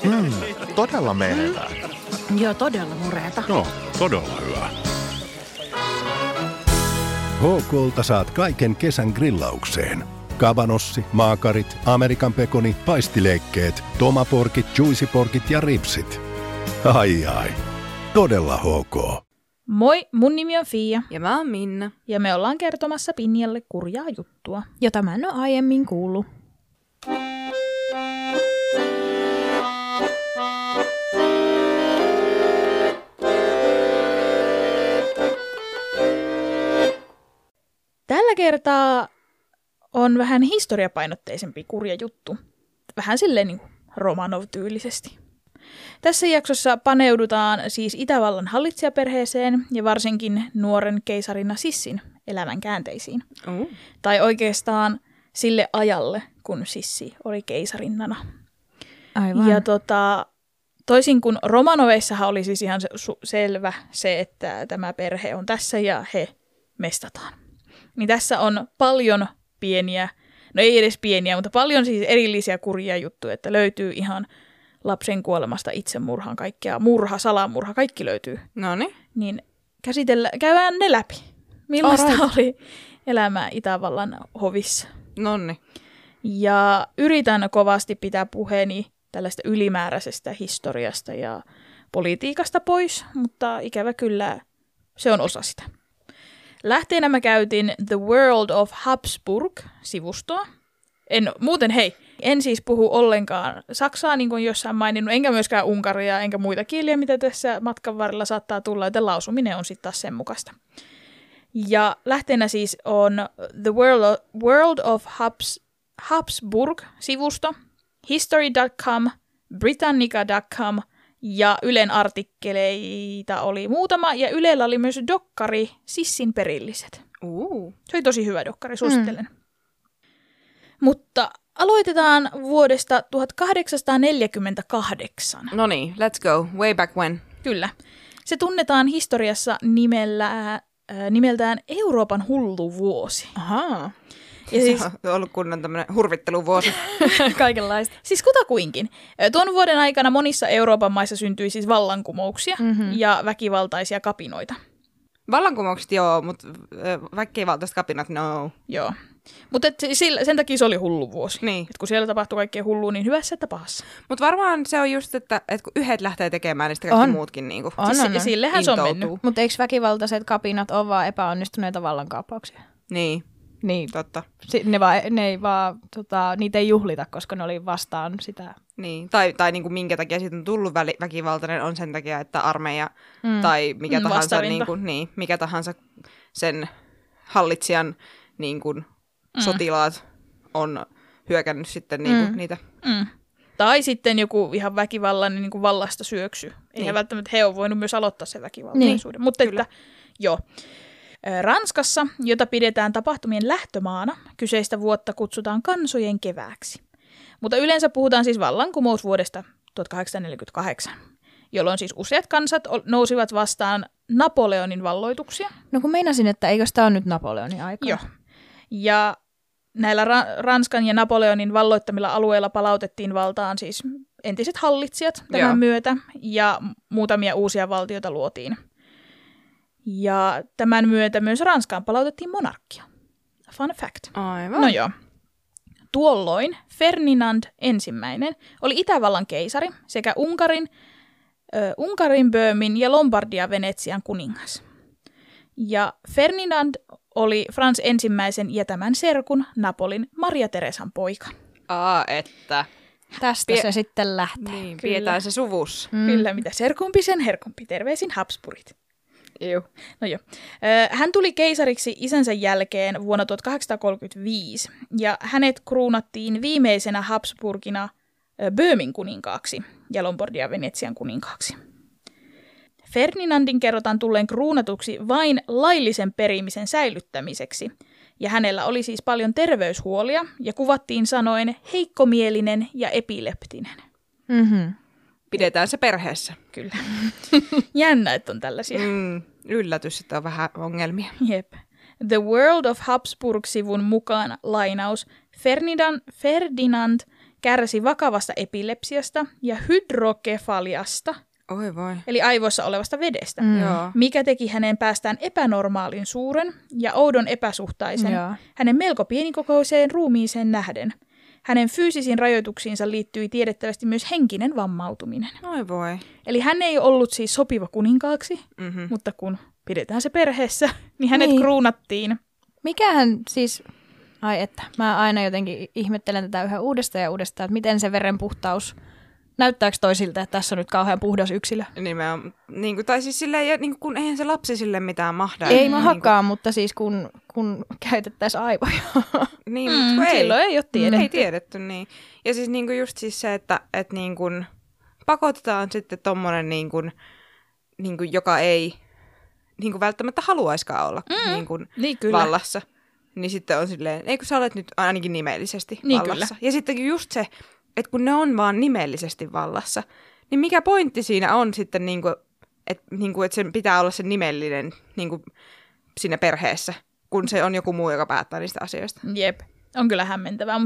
Todella menevää. Joo, todella mureeta. No, todella hyvä. HK:lta saat kaiken kesän grillaukseen. Kabanossi, maakarit, Amerikan pekoni, paistileikkeet, tomaporkit, juicyporkit ja ripsit. Ai. Todella HK. Moi, mun nimi on Fia. Ja mä oon Minna. Ja me ollaan kertomassa Pinjalle kurjaa juttua. Jota mä en ole aiemmin kuullut. Tällä kertaa on vähän historiapainotteisempi kurja juttu. Vähän silleen niin kuin Romanov-tyylisesti. Tässä jaksossa paneudutaan siis Itävallan hallitsijaperheeseen ja varsinkin nuoren keisarinna Sissin elämän käänteisiin. Tai oikeastaan sille ajalle, kun Sissi oli keisarinnana. Aivan. Ja toisin kuin Romanoveissahan oli siis ihan selvä se, että tämä perhe on tässä ja he mestataan. Niin tässä on paljon pieniä, no ei edes pieniä, mutta paljon siis erillisiä kurjia juttuja, että löytyy ihan lapsen kuolemasta itsemurhaan kaikkea, murha, salamurha, kaikki löytyy. Noniin. Niin käydään ne läpi. Millaista oli elämä Itävallan hovissa. Nonni. Ja yritän kovasti pitää puheeni tällaista ylimääräisestä historiasta ja politiikasta pois, mutta ikävä kyllä se on osa sitä. Lähteenä mä käytin The World of Habsburg-sivustoa. En siis puhu ollenkaan saksaa, niin kuin jossain maininnut, enkä myöskään unkaria, enkä muita kieliä, mitä tässä matkan varrella saattaa tulla, joten lausuminen on sitten taas sen mukaista. Ja lähteenä siis on The World of Habsburg-sivusto, history.com, britannica.com ja Ylen artikkeleita oli muutama, ja Ylellä oli myös dokkari Sissin perilliset. Se oli tosi hyvä dokkari, suosittelen. Mutta aloitetaan vuodesta 1848. No niin, let's go. Way back when. Kyllä. Se tunnetaan historiassa nimeltään Euroopan hullu vuosi. Ahaa. Ja siis, se on ollut kunnon tämmöinen hurvitteluvuosi. Kaikenlaista. Siis kutakuinkin. Tuon vuoden aikana monissa Euroopan maissa syntyi siis vallankumouksia ja väkivaltaisia kapinoita. Vallankumoukset joo, mutta väkivaltaiset kapinat no. Joo. Mutta sen takia se oli hullu vuosi. Niin. Et kun siellä tapahtui kaikkea hullua, niin hyvässä että pahassa. Mutta varmaan se on just, että kun yhdet lähtee tekemään, niin sitten kaikki muutkin niinku Sillehän se on mennyt. Mutta eikö väkivaltaiset kapinat ole vaan epäonnistuneita vallankaappauksia? Niin. Totta. Niitä ei juhlita, koska ne oli vastaan sitä. Niin. Tai niinku minkä takia siitä on tullut väkivaltainen on sen takia, että armeija tai mikä tahansa, mikä tahansa sen hallitsijan niinku, sotilaat on hyökännyt sitten niitä. Tai sitten joku ihan väkivallainen niin vallasta syöksy. Eihän välttämättä he ole voinut myös aloittaa sen väkivaltaisuuden. Mutta että, joo. Ranskassa, jota pidetään tapahtumien lähtömaana, kyseistä vuotta kutsutaan kansojen kevääksi. Mutta yleensä puhutaan siis vallankumousvuodesta 1848, jolloin siis useat kansat nousivat vastaan Napoleonin valloituksia. No kun meinasin, että eikö tämä ole nyt Napoleonin aika? Joo. Ja näillä Ranskan ja Napoleonin valloittamilla alueilla palautettiin valtaan siis entiset hallitsijat tämän myötä, ja muutamia uusia valtioita luotiin. Ja tämän myötä myös Ranskaan palautettiin monarkia. Fun fact. Aivan. No joo. Tuolloin Ferdinand I oli Itävallan keisari sekä Unkarin, Böömin ja Lombardia-Venetsian kuningas. Ja Ferdinand oli Frans ensimmäisen ja tämän serkun Napolin Maria Teresan poika. Että. Tästä se sitten lähtee. Niin, pidetään se suvus. Kyllä, mitä serkumpi sen herkumpi. Terveisin Habsburgit. Joo. No joo. Hän tuli keisariksi isänsä jälkeen vuonna 1835 ja hänet kruunattiin viimeisenä Habsburgina Böömin kuninkaaksi ja Lombardia-Venetsian kuninkaaksi. Ferdinandin kerrotaan tulleen kruunatuksi vain laillisen perimisen säilyttämiseksi, ja hänellä oli siis paljon terveyshuolia ja kuvattiin sanoen heikkomielinen ja epileptinen. Pidetään se perheessä. Kyllä. Jännä, että on tällaisia. Yllätys, että on vähän ongelmia. Jep. The World of Habsburg-sivun mukaan lainaus Ferdinand kärsi vakavasta epilepsiasta ja hydrokefaliasta, Oi voi. eli aivoissa olevasta vedestä, Joo. mikä teki hänen päästään epänormaalin suuren ja oudon epäsuhtaisen, hänen melko pienikokoiseen ruumiiseen nähden. Hänen fyysisiin rajoituksiinsa liittyi tiedettävästi myös henkinen vammautuminen. Oi voi. Eli hän ei ollut siis sopiva kuninkaaksi, mutta kun pidetään se perheessä, niin hänet kruunattiin. Mikähän siis, ai että, mä aina jotenkin ihmettelen tätä yhä uudestaan ja uudestaan, että miten se veren puhtaus, näyttääkö toisilta, että tässä on nyt kauhean puhdas yksilö? Nimenomaan, niin kuin, tai siis silleen, niin kuin, kun eihän se lapsi sille mitään mahda. Ei mahakaan, mutta siis kun käytettäisiin aivoja. Niin, mutta ei. Silloin ei ole tiedetty. Ei tiedetty, niin. Ja siis niin kuin just siis se, että niin kuin pakotetaan sitten tommonen, niin kuin, joka ei niin kuin välttämättä haluaiskaan olla niin kuin Niin kyllä. vallassa. Niin sitten on silleen, eikö sä olet nyt ainakin nimellisesti Niin vallassa. kyllä. Ja sitten just se, että kun ne on vaan nimellisesti vallassa, niin mikä pointti siinä on sitten, että sen pitää olla se nimellinen siinä perheessä, kun se on joku muu, joka päättää niistä asioista. Jep, on kyllä hämmentävää,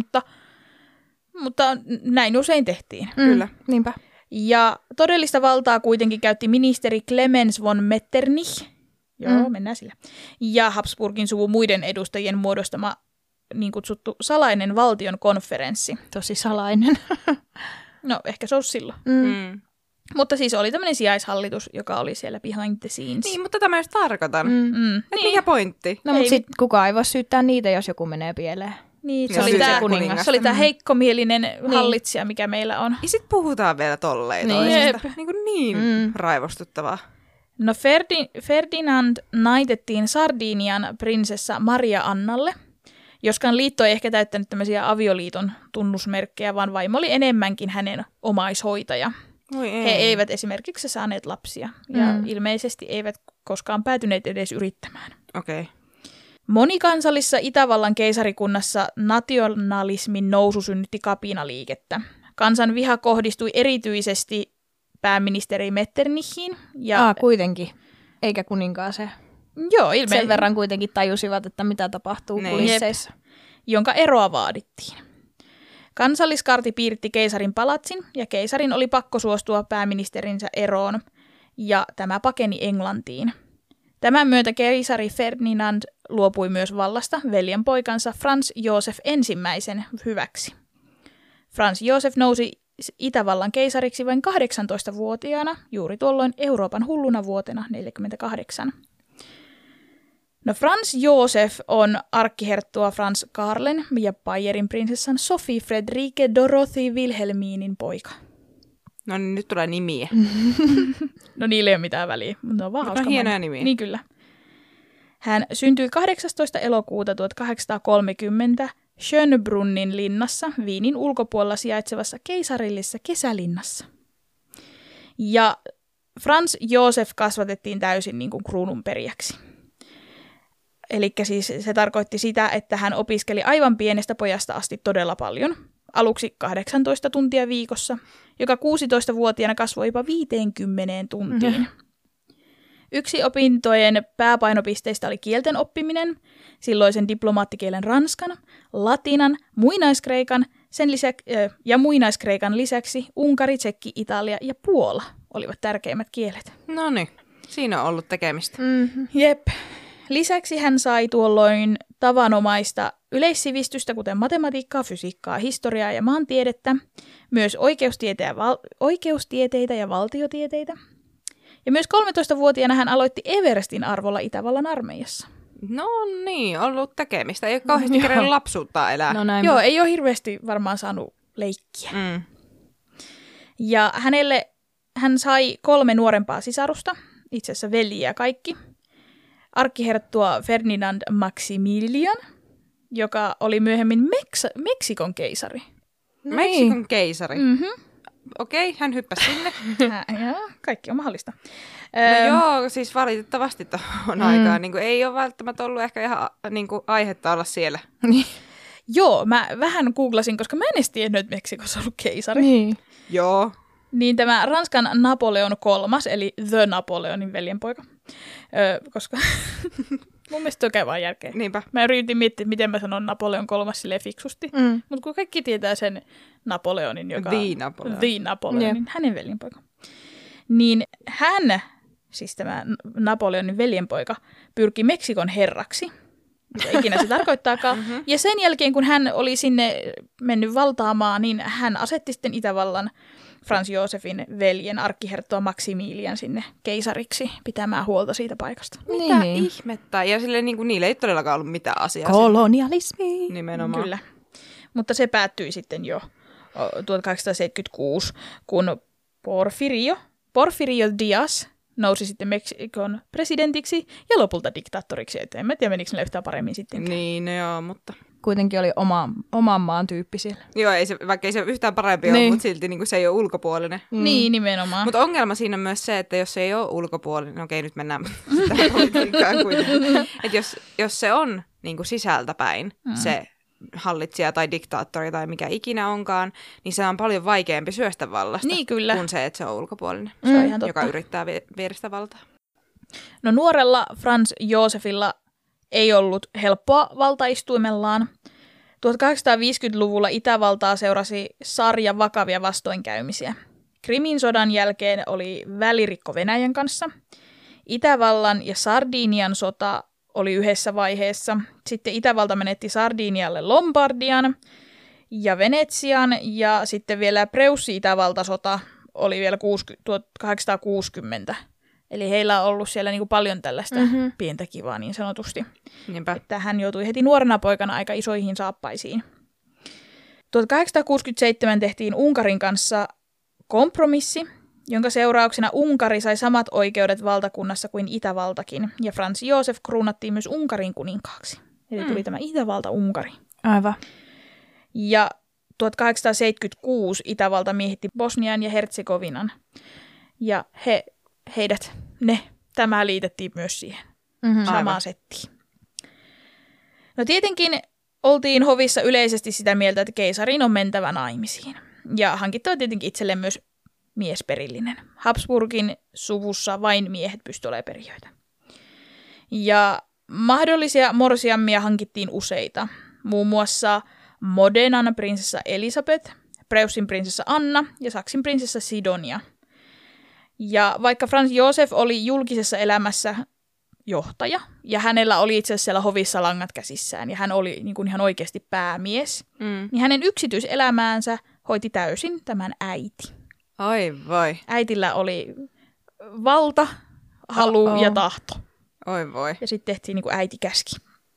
mutta näin usein tehtiin. Kyllä. Niinpä. Ja todellista valtaa kuitenkin käytti ministeri Clemens von Metternich, mennään sillä, ja Habsburgin suvun muiden edustajien muodostama niin kutsuttu salainen valtion konferenssi. Tosi salainen. No, ehkä se olisi silloin. Mutta siis oli tämmöinen sijaishallitus, joka oli siellä behind the scenes. Niin, mutta tämä just tarkoitan. Että Niin. mikä pointti? No, mutta sitten kukaan ei voi syyttää niitä, jos joku menee pieleen. Niin, Se oli tää se kuningas. se oli tämä heikkomielinen hallitsija, mikä meillä on. Ja sitten puhutaan vielä tolleen Niin. toisesta. Niin raivostuttavaa. No Ferdinand naitettiin Sardinian prinsessa Maria Annalle, joskaan liitto ei ehkä täyttänyt tämmöisiä avioliiton tunnusmerkkejä, vaan vaimo oli enemmänkin hänen omaishoitaja. Oi ei. He eivät esimerkiksi saaneet lapsia ja ilmeisesti eivät koskaan päätyneet edes yrittämään. Okei. Monikansallisessa Itävallan keisarikunnassa nationalismin nousu synnytti kapinaliikettä. Kansan viha kohdistui erityisesti pääministeri Metternichiin. Ja Kuitenkin, eikä kuninkaaseen. joo, Sen verran kuitenkin tajusivat, että mitä tapahtuu kulisseissa. Jonka eroa vaadittiin. Kansalliskarti piiritti keisarin palatsin ja keisarin oli pakko suostua pääministerinsä eroon ja tämä pakeni Englantiin. Tämän myötä keisari Ferdinand luopui myös vallasta veljenpoikansa Franz Josef ensimmäisen hyväksi. Franz Josef nousi Itävallan keisariksi vain 18-vuotiaana, juuri tuolloin Euroopan hulluna vuotena 1948. No Franz Josef on arkkiherttua Franz Karlen ja Bayerin prinsessan Sophie Friederike Dorothee Wilhelminin poika. No niin, nyt tulee nimiä. No niillä ei ole mitään väliä, mutta ne on vaan hauska hienoja monta. nimiä. Niin kyllä. Hän syntyi 18. elokuuta 1830 Schönbrunnin linnassa, Viinin ulkopuolella sijaitsevassa keisarillisessa kesälinnassa. Ja Franz Josef kasvatettiin täysin niin kuin kruununperijäksi. Eli siis se tarkoitti sitä, että hän opiskeli aivan pienestä pojasta asti todella paljon. Aluksi 18 tuntia viikossa, joka 16-vuotiaana kasvoi jopa 50 tuntiin. Yksi opintojen pääpainopisteistä oli kielten oppiminen, silloisen diplomaattikielen ranskan, latinan, muinaiskreikan ja muinaiskreikan lisäksi Unkari, Tsekki, Italia ja Puola olivat tärkeimmät kielet. No niin, siinä on ollut tekemistä. Jep. Lisäksi hän sai tuolloin tavanomaista yleissivistystä, kuten matematiikkaa, fysiikkaa, historiaa ja maantiedettä, myös oikeustieteitä ja valtiotieteitä. Ja myös 13-vuotiaana hän aloitti Everestin arvolla Itävallan armeijassa. No niin, ollut tekemistä. Ei ole kauheasti kerännyt lapsuuttaan elää. No näin. Joo, ei ole hirveästi varmaan saanut leikkiä. Ja hän sai 3 nuorempaa sisarusta, itse asiassa veljiä kaikki. Arkkiherttua Ferdinand Maximilian, joka oli myöhemmin Meksikon keisari. Meksikon keisari? Okei, hän hyppäsi sinne. Kaikki on mahdollista. No joo, siis valitettavasti tuohon aikaan niin kuin, ei ole välttämättä ollut ehkä ihan niin kuin, aihetta olla siellä. Joo, mä vähän googlasin, koska mä en edes tiennyt, että Meksikossa on ollut keisari. Niin. Joo. Niin tämä Ranskan Napoleon III, eli The Napoleonin veljenpoika, koska Mun mielestä on vaan järkeä. Niinpä. Mä yritin miettiä, miten mä sanon Napoleon III silleen fiksusti. Mutta kun kaikki tietää sen Napoleonin, joka The Napoleonin, hänen veljenpoika. Niin hän, siis tämä Napoleonin veljenpoika, pyrki Meksikon herraksi. Mitä ikinä se tarkoittaakaan. Ja sen jälkeen, kun hän oli sinne mennyt valtaamaan, niin hän asetti sitten Itävallan Franz Josefin veljen arkkiherttua Maximilian sinne keisariksi pitämään huolta siitä paikasta. Mitä ihmettä? Ja silleen, niin kuin, niillä ei todellakaan ollut mitään asiaa. Kolonialismi. Nimenomaan. Kyllä. Mutta se päättyi sitten jo 1876, kun Porfirio Díaz nousi sitten Meksikon presidentiksi ja lopulta diktaattoriksi. En mä tiedä, menikö ne yhtään paremmin sitten. Niin, no joo, mutta... Kuitenkin oli oman maan tyyppi siellä. Joo, vaikka ei se yhtään parempi ole, mutta silti niin kuin se ei ole ulkopuolinen. Niin, nimenomaan. Mutta ongelma siinä on myös se, että jos se ei ole ulkopuolinen, no okei, nyt mennään tähän politiikkaan kuitenkin. Että jos se on niin kuin sisältäpäin se hallitsija tai diktaattori tai mikä ikinä onkaan, niin se on paljon vaikeampi syöstä vallasta niin, kyllä. kuin se, että se on ulkopuolinen, se on ihan totta. joka yrittää viedä sitä valtaa. No nuorella Franz Josefilla ei ollut helppoa valtaistuimellaan. 1850-luvulla Itävaltaa seurasi sarja vakavia vastoinkäymisiä. Krimin sodan jälkeen oli välirikko Venäjän kanssa. Itävallan ja Sardinian sota oli yhdessä vaiheessa. Sitten Itävalta menetti Sardinialle Lombardian ja Venetsian ja sitten vielä Preussi-Itävalta-sota oli vielä 1860. Eli heillä on ollut siellä niinku paljon tällaista pientä kivaa niin sanotusti. Niinpä. Että hän joutui heti nuorena poikana aika isoihin saappaisiin. 1867 tehtiin Unkarin kanssa kompromissi, jonka seurauksena Unkari sai samat oikeudet valtakunnassa kuin Itävaltakin. Ja Franz Josef kruunattiin myös Unkarin kuninkaaksi. Eli tuli tämä Itävalta-Unkari. Aivan. Ja 1876 Itävalta miehitti Bosnian ja Herzegovinan. Ja tämä liitettiin myös siihen samaan settiin. No tietenkin oltiin hovissa yleisesti sitä mieltä, että keisarin on mentävä naimisiin. Ja hankittava tietenkin itselleen myös miesperillinen. Habsburgin suvussa vain miehet pystyivät olemaan perijöitä. Ja mahdollisia morsiammia hankittiin useita. Muun muassa Modenan prinsessa Elisabeth, Preussin prinsessa Anna ja Saksin prinsessa Sidonia. Ja vaikka Franz Josef oli julkisessa elämässä johtaja, ja hänellä oli itse asiassa siellä hovissa langat käsissään, ja hän oli niin kuin ihan oikeasti päämies, niin hänen yksityiselämäänsä hoiti täysin tämän äiti. Ai voi. Äitillä oli valta, halu ja tahto. Oi voi. Ja sitten tehtiin niin kuin äiti käski.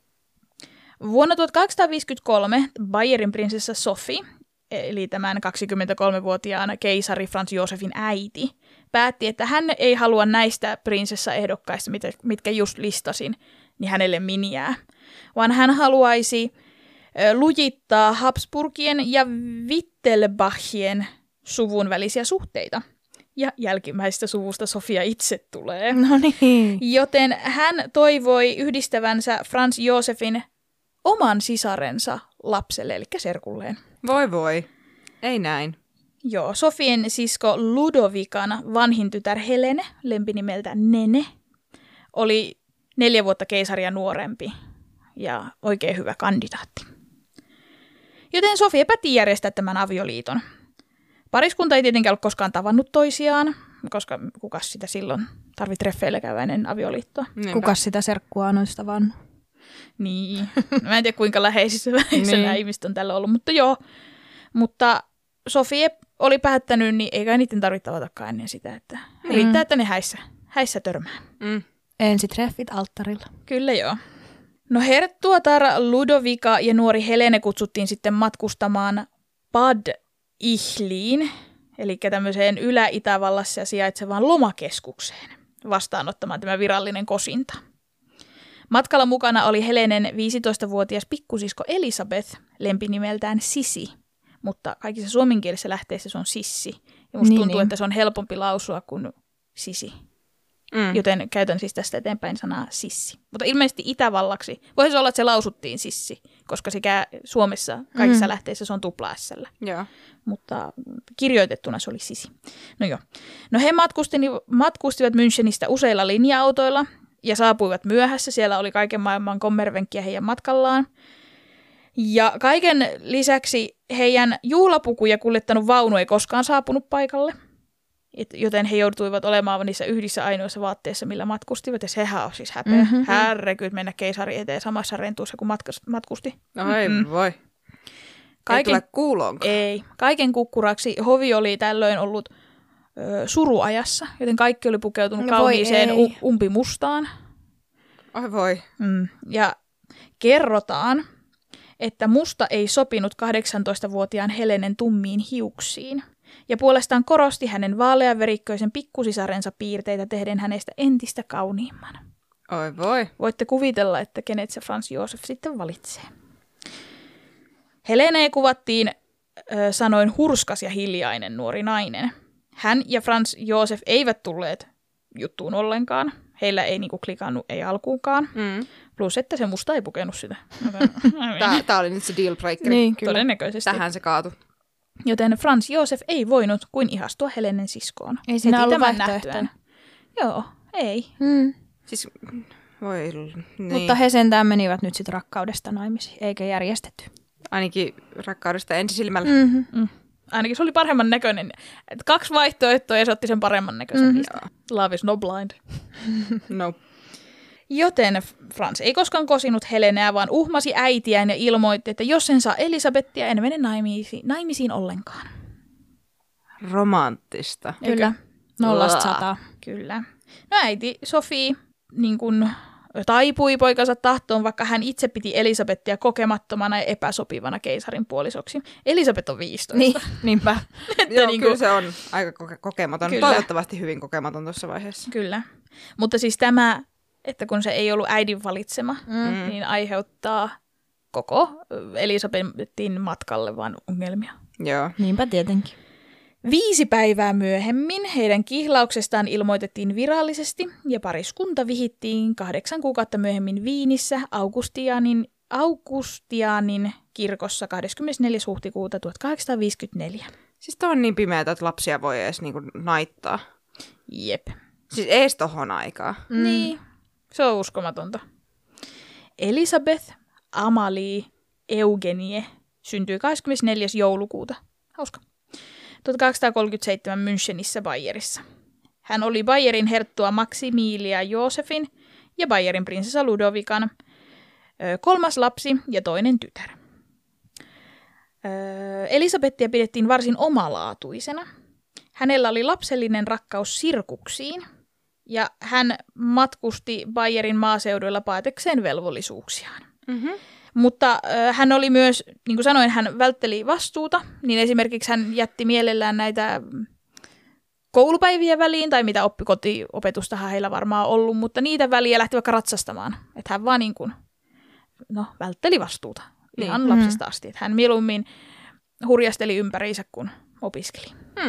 Vuonna 1853 Bayerin prinsessa Sophie, eli tämän 23-vuotiaan keisari Franz Josefin äiti, päätti, että hän ei halua näistä prinsessaehdokkaista, mitkä just listasin, niin hänelle miniää, vaan hän haluaisi lujittaa Habsburgien ja Wittelsbachien suvun välisiä suhteita. Ja jälkimmäisestä suvusta Sofia itse tulee. No niin. Joten hän toivoi yhdistävänsä Franz Josefin oman sisarensa lapselle, eli serkulleen. Voi. Ei näin. Joo, Sofien sisko Ludovikan vanhin tytär Helene, lempinimeltä Nene, oli 4 vuotta keisaria nuorempi ja oikein hyvä kandidaatti. Joten Sofia päätti järjestää tämän avioliiton. Pariskunta ei tietenkään ollut koskaan tavannut toisiaan, koska kukas sitä silloin tarvitsi treffeillä käydä ennen avioliittoa. Kukas sitä serkkua on noista vannut? Niin, mä en tiedä kuinka läheisissä välissä nämä ihmiset on tällä ollut, mutta joo. Mutta Sofia oli päättänyt, niin eikä niiden tarvitse tavatakaan ennen sitä, että riittää, että ne häissä törmää. Ensitreffit alttarilla. Kyllä joo. No herttuatar Ludovica ja nuori Helene kutsuttiin sitten matkustamaan Bad Ichliin, eli tämmöiseen Ylä-Itävallassa sijaitsevaan lomakeskukseen, vastaanottamaan tämä virallinen kosinta. Matkalla mukana oli Helenen 15-vuotias pikkusisko Elisabeth, lempinimeltään Sisi, mutta kaikissa suomenkielisessä lähteissä se on Sissi. Ja musta tuntuu, että se on helpompi lausua kuin Sisi. Joten käytän siis tästä eteenpäin sanaa Sissi. Mutta ilmeisesti Itävallaksi voisi olla, että se lausuttiin Sissi, koska sekä Suomessa kaikissa lähteissä se on tupla-ässällä. Joo. Mutta kirjoitettuna se oli Sisi. No joo. No he matkustivat Münchenistä useilla linja-autoilla. ja saapuivat myöhässä. Siellä oli kaiken maailman kommervenkkiä heidän matkallaan. Ja kaiken lisäksi heidän juhlapukuja kuljettanut vaunu ei koskaan saapunut paikalle. Joten he joutuivat olemaan niissä yhdissä ainoissa vaatteissa, millä matkustivat. Ja sehän on siis häpeä. Härrekyt mennä keisari eteen samassa rentuussa, kun matkusti. No ei voi. Ei tule kuuloonkaan. Ei. Kaiken kukkuraksi hovi oli tällöin ollut suruajassa, joten kaikki oli pukeutunut kauniiseen umpimustaan. Oi voi. Ja kerrotaan, että musta ei sopinut 18-vuotiaan Helenen tummiin hiuksiin. Ja puolestaan korosti hänen vaaleanverikköisen pikkusisarensa piirteitä tehden hänestä entistä kauniimman. Oi voi. Voitte kuvitella, että kenet se Franz Josef sitten valitsee. Helenea kuvattiin sanoin hurskas ja hiljainen nuori nainen. Hän ja Franz Josef eivät tulleet juttuun ollenkaan. Heillä ei niinku klikannut, ei alkuunkaan. Plus, että se musta ei pukenut sitä. Tämä oli nyt se dealbreaker. Niin, todennäköisesti. Tähän se kaatui. Joten Franz Josef ei voinut kuin ihastua Helenen siskoon. Ei siinä ollut vaihtoehtoja. Joo, ei. Siis, voi niin. Mutta he sentään menivät nyt sitten rakkaudesta naimisiin, eikä järjestetty. Ainakin rakkaudesta ensisilmällä. Ainakin se oli paremman näköinen. 2 vaihtoehtoa ja se otti sen paremman näköisen. Love is no blind. No. Joten Franz ei koskaan kosinut Helenää, vaan uhmasi äitiään ja ilmoitti, että jos en saa Elisabettia, en mene naimisiin ollenkaan. Romanttista. Kyllä. 0–100. Kyllä. No äiti Sofie niin kun taipui poikansa tahtoon, vaikka hän itse piti Elisabettia kokemattomana ja epäsopivana keisarin puolisoksi. Elisabet on 15. Niin, niinpä. Joo, niin kyllä se on aika kokematon. Kyllä. Toivottavasti hyvin kokematon tuossa vaiheessa. Kyllä. Mutta siis tämä, että kun se ei ollut äidin valitsema, niin aiheuttaa koko Elisabetin matkalle vaan ongelmia. Joo. Niinpä tietenkin. 5 päivää myöhemmin heidän kihlauksestaan ilmoitettiin virallisesti ja pariskunta vihittiin 8 kuukautta myöhemmin Viinissä Augustianin kirkossa 24. huhtikuuta 1854. Siis toi on niin pimeätä, että lapsia voi edes niinku naittaa. Jep. Siis ees tohon aikaa. Niin, se on uskomatonta. Elisabeth Amalie Eugenie syntyi 24. joulukuuta. Hauska. 1837 Münchenissä Bayerissa. Hän oli Bayerin herttua Maximilia Josefin ja Bayerin prinsessa Ludovikan 3. lapsi ja 2. tytär. Elisabettia pidettiin varsin omalaatuisena. Hänellä oli lapsellinen rakkaus sirkuksiin ja hän matkusti Bayerin maaseuduilla paetekseen velvollisuuksiaan. Mutta hän oli myös, niin kuin sanoin, hän vältteli vastuuta, niin esimerkiksi hän jätti mielellään näitä koulupäiviä väliin, tai mitä oppikotiopetustahan heillä varmaan ollut, mutta niitä väliä lähti vaikka ratsastamaan. Että hän vaan niin kuin, vältteli vastuuta ihan lapsesta asti. Että hän mieluummin hurjasteli ympäriinsä, kun opiskeli.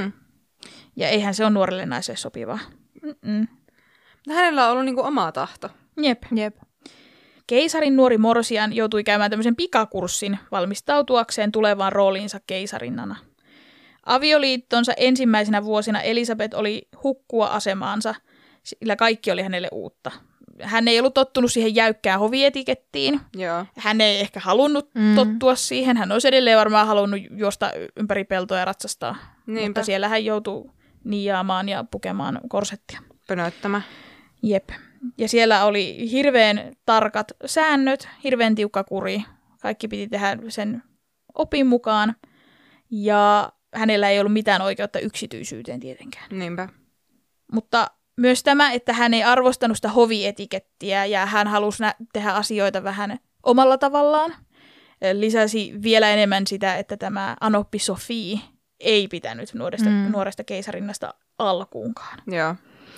Ja eihän se ole nuorelle naiselle sopivaa. Hänellä on ollut niin kuin oma tahto. Jep. Keisarin nuori morsian joutui käymään tämmöisen pikakurssin valmistautuakseen tulevaan rooliinsa keisarinnana. Avioliittonsa ensimmäisenä vuosina Elisabeth oli hukkua asemaansa, sillä kaikki oli hänelle uutta. Hän ei ollut tottunut siihen jäykkään hovietikettiin. Joo. Hän ei ehkä halunnut tottua siihen. Hän olisi edelleen varmaan halunnut juosta ympäri peltoa ja ratsastaa. Niinpä. Mutta siellä hän joutui niiaamaan ja pukemaan korsettia. Pönöttämään. Jep. Ja siellä oli hirveän tarkat säännöt, hirveän tiukka kuri. Kaikki piti tehdä sen opin mukaan. Ja hänellä ei ollut mitään oikeutta yksityisyyteen tietenkään. Niinpä. Mutta myös tämä, että hän ei arvostanut sitä hovietikettiä ja hän halusi tehdä asioita vähän omalla tavallaan, lisäsi vielä enemmän sitä, että tämä anoppi Sophie ei pitänyt nuoresta keisarinnasta alkuunkaan. Joo.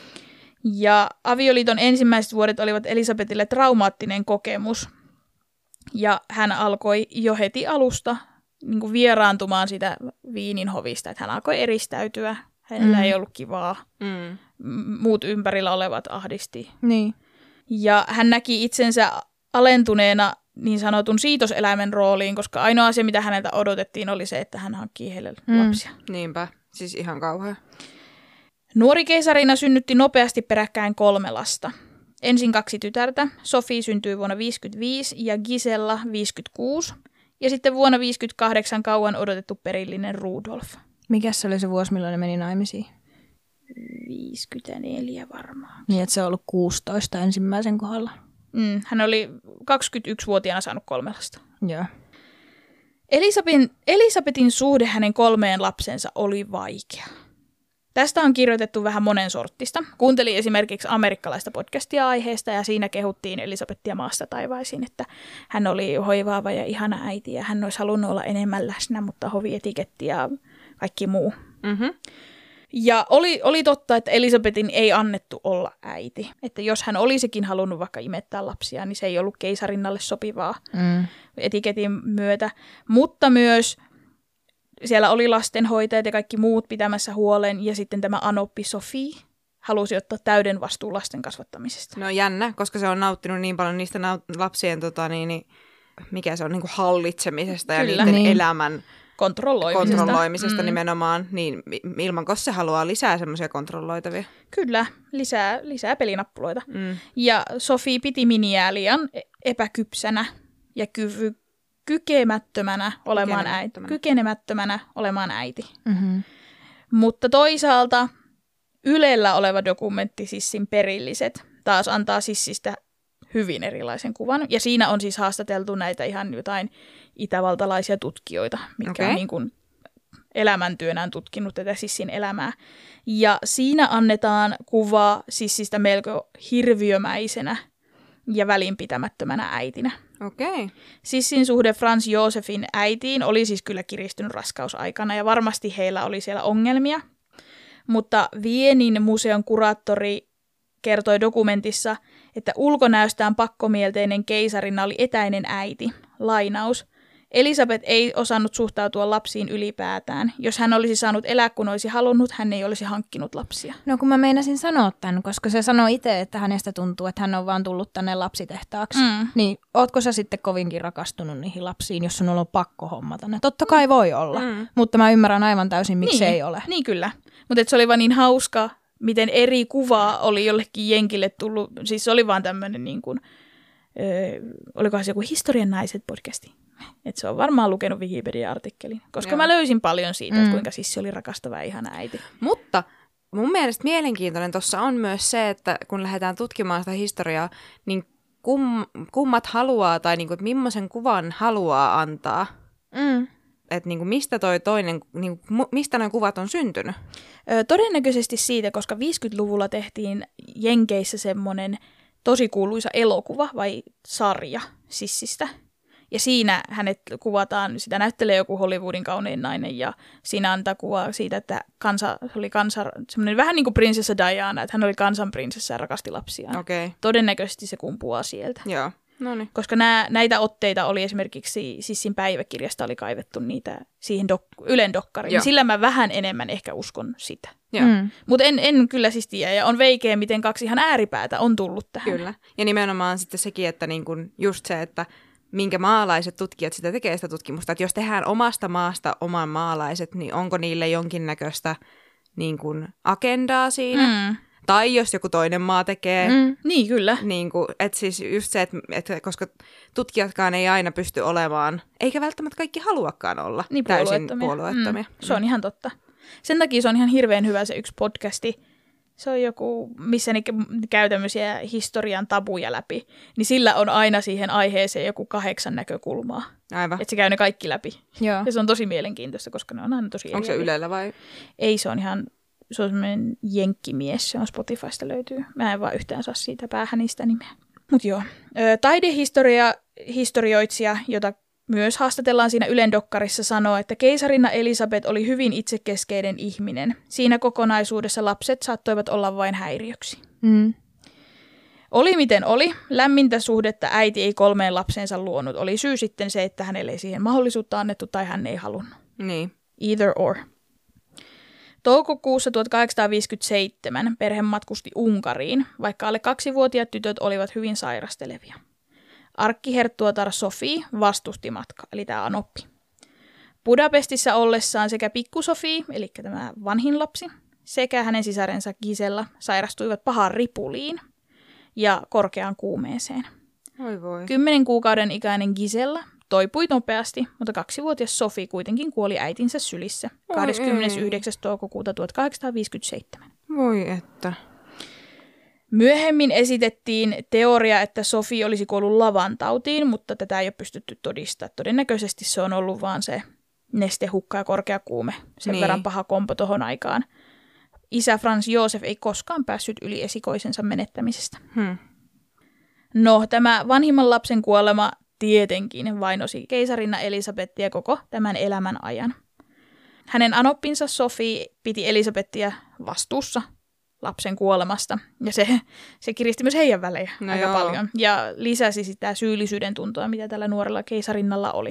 Ja avioliiton ensimmäiset vuodet olivat Elisabetille traumaattinen kokemus. Ja hän alkoi jo heti alusta niin kuin vieraantumaan sitä Viinin hovista. Että hän alkoi eristäytyä. Hänellä ei ollut kivaa. Muut ympärillä olevat ahdisti. Niin. Ja hän näki itsensä alentuneena niin sanotun siitoseläimen rooliin, koska ainoa asia, mitä häneltä odotettiin, oli se, että hän hankkii heille lapsia. Niinpä. Siis ihan kauhea. Nuori keisarina synnytti nopeasti peräkkäin 3 lasta. ensin 2 tytärtä. Sophie syntyi vuonna 1955 ja Gisella 1956. Ja sitten vuonna 1958 kauan odotettu perillinen Rudolf. Mikäs se oli se vuosi, milloin ne meni naimisiin? 54 varmaan. Niin, että se on ollut 16 ensimmäisen kohdalla. Hän oli 21-vuotiaana saanut 3 lasta. Joo. Elisabetin suhde hänen 3 lapsensa oli vaikea. Tästä on kirjoitettu vähän monen sorttista. Kuuntelin esimerkiksi amerikkalaista podcastia aiheesta ja siinä kehuttiin Elisabetia maasta taivaisiin, että hän oli hoivaava ja ihana äiti ja hän olisi halunnut olla enemmän läsnä, mutta hovietiketti ja kaikki muu. Mm-hmm. Ja oli totta, että Elisabetin ei annettu olla äiti. Että jos hän olisikin halunnut vaikka imettää lapsia, niin se ei ollut keisarinnalle sopivaa etiketin myötä. Mutta myös siellä oli lastenhoitajat ja kaikki muut pitämässä huolen. Ja sitten tämä anoppi Sophie halusi ottaa täyden vastuun lasten kasvattamisesta. No jännä, koska se on nauttinut niin paljon niistä lapsien mikä se on, niin kuin hallitsemisesta ja niiden elämän kontrolloimisesta nimenomaan, niin ilmanko se haluaa lisää semmoisia kontrolloitavia? Kyllä, lisää pelinappuloita. Ja Sophie piti Miniää liian epäkypsänä ja kykenemättömänä olemaan äiti. Mm-hmm. Mutta toisaalta Ylellä oleva dokumentti Sissin perilliset taas antaa Sissistä hyvin erilaisen kuvan. Ja siinä on siis haastateltu näitä ihan jotain itävaltalaisia tutkijoita, mitkä on niin kuin elämäntyönään tutkinut tätä Sissin elämää. Ja siinä annetaan kuva Sissistä melko hirviömäisenä ja välinpitämättömänä äitinä. Okay. Sissin suhde Franz Josefin äitiin oli siis kyllä kiristynyt raskausaikana ja varmasti heillä oli siellä ongelmia. Mutta Vienin museon kuraattori kertoi dokumentissa, että ulkonäöstään pakkomielteinen keisarina oli etäinen äiti. Lainaus. Elisabeth ei osannut suhtautua lapsiin ylipäätään. Jos hän olisi saanut elää, kun olisi halunnut, hän ei olisi hankkinut lapsia. No kun mä meinasin sanoa tämän, koska se sanoi itse, että hänestä tuntuu, että hän on vaan tullut tänne lapsitehtaaksi. Niin ootko sä sitten kovinkin rakastunut niihin lapsiin, jos sun on ollut pakko hommata ne? Totta kai voi olla, mutta mä ymmärrän aivan täysin, miksi ei ole. Niin kyllä, mutta se oli vaan niin hauska, miten eri kuvaa oli jollekin jenkille tullut. Siis se oli vaan tämmöinen niin kuin, olikohan se joku Historian naiset podcasti. Että se on varmaan lukenut Wikipedia-artikkelin, koska mä löysin paljon siitä, että kuinka Sissi oli rakastava ja ihana äiti. Mutta mun mielestä mielenkiintoinen tuossa on myös se, että kun lähdetään tutkimaan sitä historiaa, niin kummat haluaa tai niinku, että millaisen kuvan haluaa antaa. Että niinku, mistä toi toinen, niinku, mistä nämä kuvat on syntynyt? Todennäköisesti siitä, koska 50-luvulla tehtiin Jenkeissä semmoinen tosi kuuluisa elokuva vai sarja Sissistä. Ja siinä hänet kuvataan, sitä näyttelee joku Hollywoodin kaunein nainen ja siinä antaa kuvaa siitä, että se oli semmoinen vähän niin kuin prinsessa Diana, että hän oli kansanprinsessa ja rakasti lapsiaan. Okay. Todennäköisesti se kumpuaa sieltä. Joo. Noniin. Koska näitä otteita oli esimerkiksi Sissin päiväkirjasta oli kaivettu niitä siihen Ylen dokkariin. Niin sillä mä vähän enemmän ehkä uskon sitä. Mutta en kyllä siis tiedä. Ja on veikeä, miten 2 ihan ääripäätä on tullut tähän. Kyllä. Ja nimenomaan sitten sekin, että niin kun just se, että minkä maalaiset tutkijat sitä tekee sitä tutkimusta. Että jos tehdään omasta maasta oman maalaiset, niin onko niille jonkinnäköistä niin kun agendaa siinä? Tai jos joku toinen maa tekee. Niin, kyllä. Niin kuin, että siis just se, että koska tutkijatkaan ei aina pysty olemaan, eikä välttämättä kaikki haluakaan olla niin täysin puolueettomia. Se on ihan totta. Sen takia se on ihan hirveän hyvä se yksi podcasti. Se on joku, missä ne käy tämmöisiä historian tabuja läpi. Niin sillä on aina siihen aiheeseen joku 8 näkökulmaa. Aivan. Että se käy ne kaikki läpi. Joo. Ja se on tosi mielenkiintoista, koska ne on aina tosi Onko se Ylellä vai? Ei, se on semmoinen jenkkimies, se on Spotifysta löytyy. Mä en vaan yhtään saa siitä päähän niistä nimeä. Mut joo. Taidehistorioitsija, jota myös haastatellaan siinä Ylen dokkarissa, sanoo, että keisarina Elisabeth oli hyvin itsekeskeinen ihminen. Siinä kokonaisuudessa lapset saattoivat olla vain häiriöksi. Oli miten oli. Lämmintä suhdetta äiti ei 3 lapsensa luonut. Oli syy sitten se, että hänelle ei siihen mahdollisuutta annettu tai hän ei halunnut. Niin. Either or. Toukokuussa 1857 perhe matkusti Unkariin, vaikka alle 2-vuotiaat tytöt olivat hyvin sairastelevia. Arkkiherttuatar Sophie vastusti matkaa, eli tämä anoppi. Budapestissa ollessaan sekä pikku Sophie, eli tämä vanhin lapsi, sekä hänen sisarensa Gisella sairastuivat pahaan ripuliin. ja korkeaan kuumeeseen. Oi voi. 10 kuukauden ikäinen Gisella toipui nopeasti, mutta 2-vuotias Sophie kuitenkin kuoli äitinsä sylissä 29. toukokuuta 1857. Voi että. Myöhemmin esitettiin teoria, että Sophie olisi kuollut lavantautiin, mutta tätä ei ole pystytty todistamaan. Todennäköisesti se on ollut vaan se nestehukka ja korkea kuume. Sen verran paha kompo tohon aikaan. Isä Franz Josef ei koskaan päässyt yli esikoisensa menettämisestä. No, tämä vanhimman lapsen kuolema tietenkin vainosi keisarinna Elisabetia koko tämän elämän ajan. Hänen anoppinsa Sophie piti Elisabetia vastuussa lapsen kuolemasta, ja se kiristi myös heidän välejä aika paljon, ja lisäsi sitä syyllisyyden tuntoa, mitä tällä nuorella keisarinnalla oli.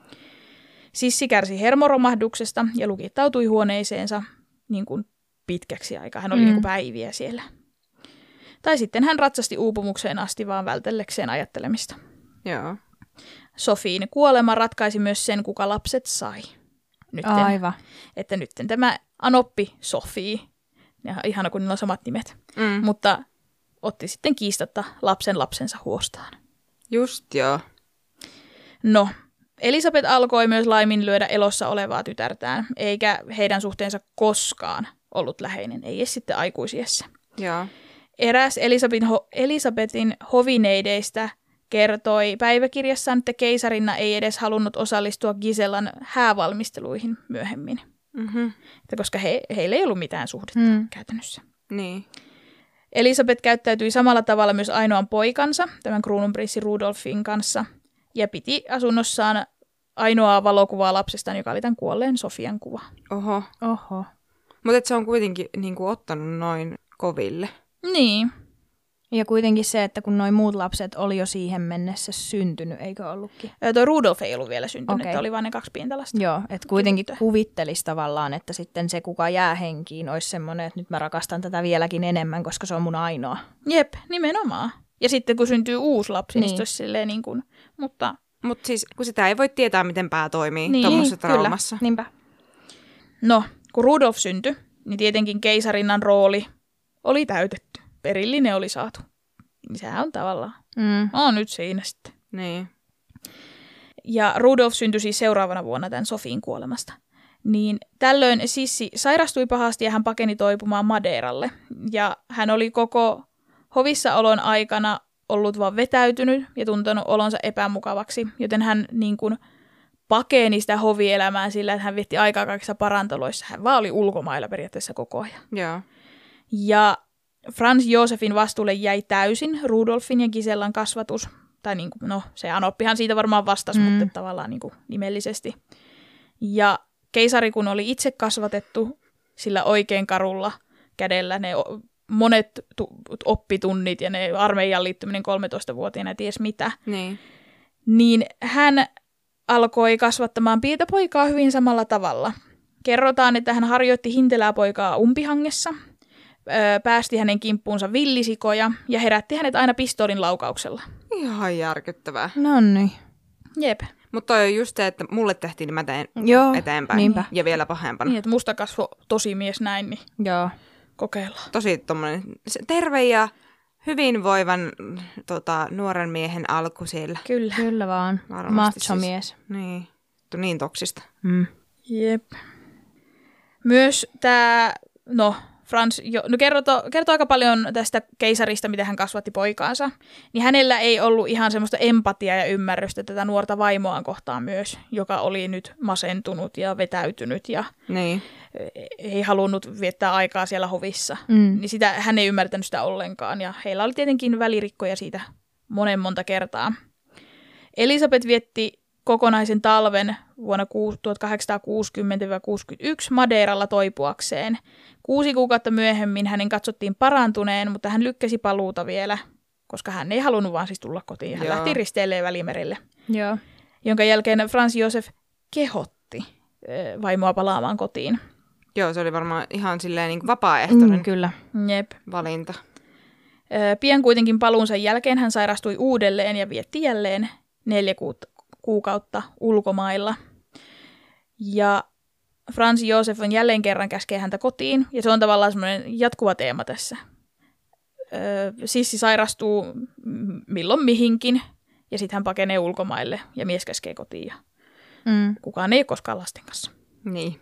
Sissi kärsi hermoromahduksesta ja lukittautui huoneeseensa niin kuin pitkäksi aikaa. Hän oli niin kuin päiviä siellä. Tai sitten hän ratsasti uupumukseen asti vaan vältellekseen ajattelemista. Joo. Sophien kuolema ratkaisi myös sen, kuka lapset sai. Aivan. Että nyt tämä anoppi Sophie, ja ihana kun niillä on samat nimet, mutta otti sitten kiistatta lapsensa huostaan. Just joo. No, Elisabeth alkoi myös laiminlyödä elossa olevaa tytärtään, eikä heidän suhteensa koskaan ollut läheinen, ei edes sitten aikuisiässä. Joo. Eräs Elisabetin hovineideistä kertoi päiväkirjassaan, että keisarinna ei edes halunnut osallistua Gisellan häävalmisteluihin myöhemmin. Että koska heillä ei ollut mitään suhdetta käytännössä. Niin. Elisabeth käyttäytyi samalla tavalla myös ainoan poikansa, tämän kruununprinssi Rudolfin kanssa, ja piti asunnossaan ainoaa valokuvaa lapsestaan, joka oli tämän kuolleen Sofian kuva. Oho. Mutta se on kuitenkin niinku ottanut noin koville. Niin. Ja kuitenkin se, että kun nuo muut lapset oli jo siihen mennessä syntynyt, eikö ollutkin? Tuo Rudolf ei ollut vielä syntynyt, että oli vain ne 2 pientä lasta. Joo, että kuitenkin kuvittelisi tavallaan, että sitten se, kuka jää henkiin, olisi semmoinen, että nyt mä rakastan tätä vieläkin enemmän, koska se on mun ainoa. Jep, nimenomaan. Ja sitten kun syntyy uusi lapsi, niin se olisi silleen niin kuin, mutta siis kun sitä ei voi tietää, miten pää toimii tuommoisessa traumassa. Niinpä. No, kun Rudolf syntyi, niin tietenkin keisarinnan rooli oli täytetty. Perillinen oli saatu. Niin sehän on tavallaan. Nyt siinä sitten. Niin. Ja Rudolf syntyi siis seuraavana vuonna tämän Sofien kuolemasta. Niin tällöin Sissi sairastui pahasti ja hän pakeni toipumaan Madeiralle. Ja hän oli koko hovissaolon aikana ollut vaan vetäytynyt ja tuntenut olonsa epämukavaksi. Joten hän niin kuin pakeni sitä hovielämää sillä, että hän vietti aikaa kaikissa parantaloissa. Hän vaan oli ulkomailla periaatteessa koko ajan. Joo. Ja Franz Josefin vastuulle jäi täysin Rudolfin ja Gisellan kasvatus. Tai niin kuin, no, se anoppihan siitä varmaan vastasi, mutta tavallaan niin kuin nimellisesti. Ja keisari, kun oli itse kasvatettu sillä oikein karulla kädellä, ne monet oppitunnit ja ne armeijaan liittyminen 13-vuotiaana ja ties mitä, niin hän alkoi kasvattamaan pientä poikaa hyvin samalla tavalla. Kerrotaan, että hän harjoitti hintelää poikaa umpihangessa, päästi hänen kimppuunsa villisikoja ja herätti hänet aina pistoolin laukauksella. Ihan järkyttävää. Noniin. Jep. Mutta toi on just se, että mulle tehtiin, niin mä teen eteenpäin. Niinpä. Ja vielä pahempana. Niin, että musta kasvoi tosi mies näin, niin Joo. kokeillaan. Tosi tommonen terve ja hyvinvoivan nuoren miehen alku siellä. Kyllä vaan. Macho-mies. Siis. Niin toksista. Jep. Myös tämä, Franz kertoo aika paljon tästä keisarista, mitä hän kasvatti poikaansa. Niin hänellä ei ollut ihan semmoista empatiaa ja ymmärrystä tätä nuorta vaimoaan kohtaan myös, joka oli nyt masentunut ja vetäytynyt ja ei halunnut viettää aikaa siellä hovissa. Niin hän ei ymmärtänyt sitä ollenkaan ja heillä oli tietenkin välirikkoja siitä monta kertaa. Elisabeth vietti kokonaisen talven vuonna 1860-61 Madeiralla toipuakseen. 6 kuukautta myöhemmin hänen katsottiin parantuneen, mutta hän lykkäsi paluuta vielä, koska hän ei halunnut vaan siis tulla kotiin. Hän lähti risteilleen Välimerelle, jonka jälkeen Franz Josef kehotti vaimoa palaamaan kotiin. Joo, se oli varmaan ihan silleen niin kuin vapaaehtoinen kyllä. valinta. Pian kuitenkin paluunsa jälkeen hän sairastui uudelleen ja vietti jälleen 4 kuukautta ulkomailla. Ja Franz Josef on jälleen kerran käskee häntä kotiin, ja se on tavallaan semmoinen jatkuva teema tässä. Sissi sairastuu milloin mihinkin, ja sitten hän pakenee ulkomaille, ja mies käskee kotiin, ja kukaan ei ole koskaan lasten kanssa. Niin.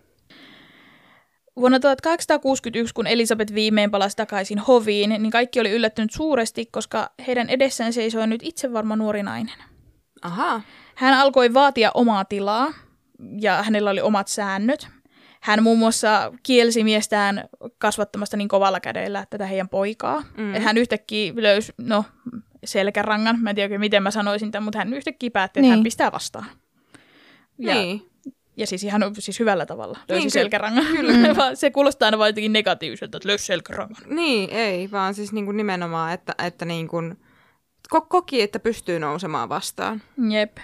Vuonna 1861, kun Elisabeth viimein palasi takaisin hoviin, niin kaikki oli yllättynyt suuresti, koska heidän edessään seisoi nyt itsevarma nuori nainen. Aha. Hän alkoi vaatia omaa tilaa, ja hänellä oli omat säännöt. Hän muun muassa kielsi miestään kasvattamasta niin kovalla kädellä tätä heidän poikaa. Hän yhtäkkiä löysi, selkärangan. Mä en tiedä, miten mä sanoisin tämän, mutta hän yhtäkkiä päätti, että hän pistää vastaan. Niin. Ja siis ihan hyvällä tavalla löysi niin, selkärangan. Kyllä. Se kuulostaa aina vain jotenkin negatiiviselta, että löysi selkärangan. Niin, ei, vaan siis niin kuin nimenomaan, että niin kuin koki, että pystyy nousemaan vastaan. Jep.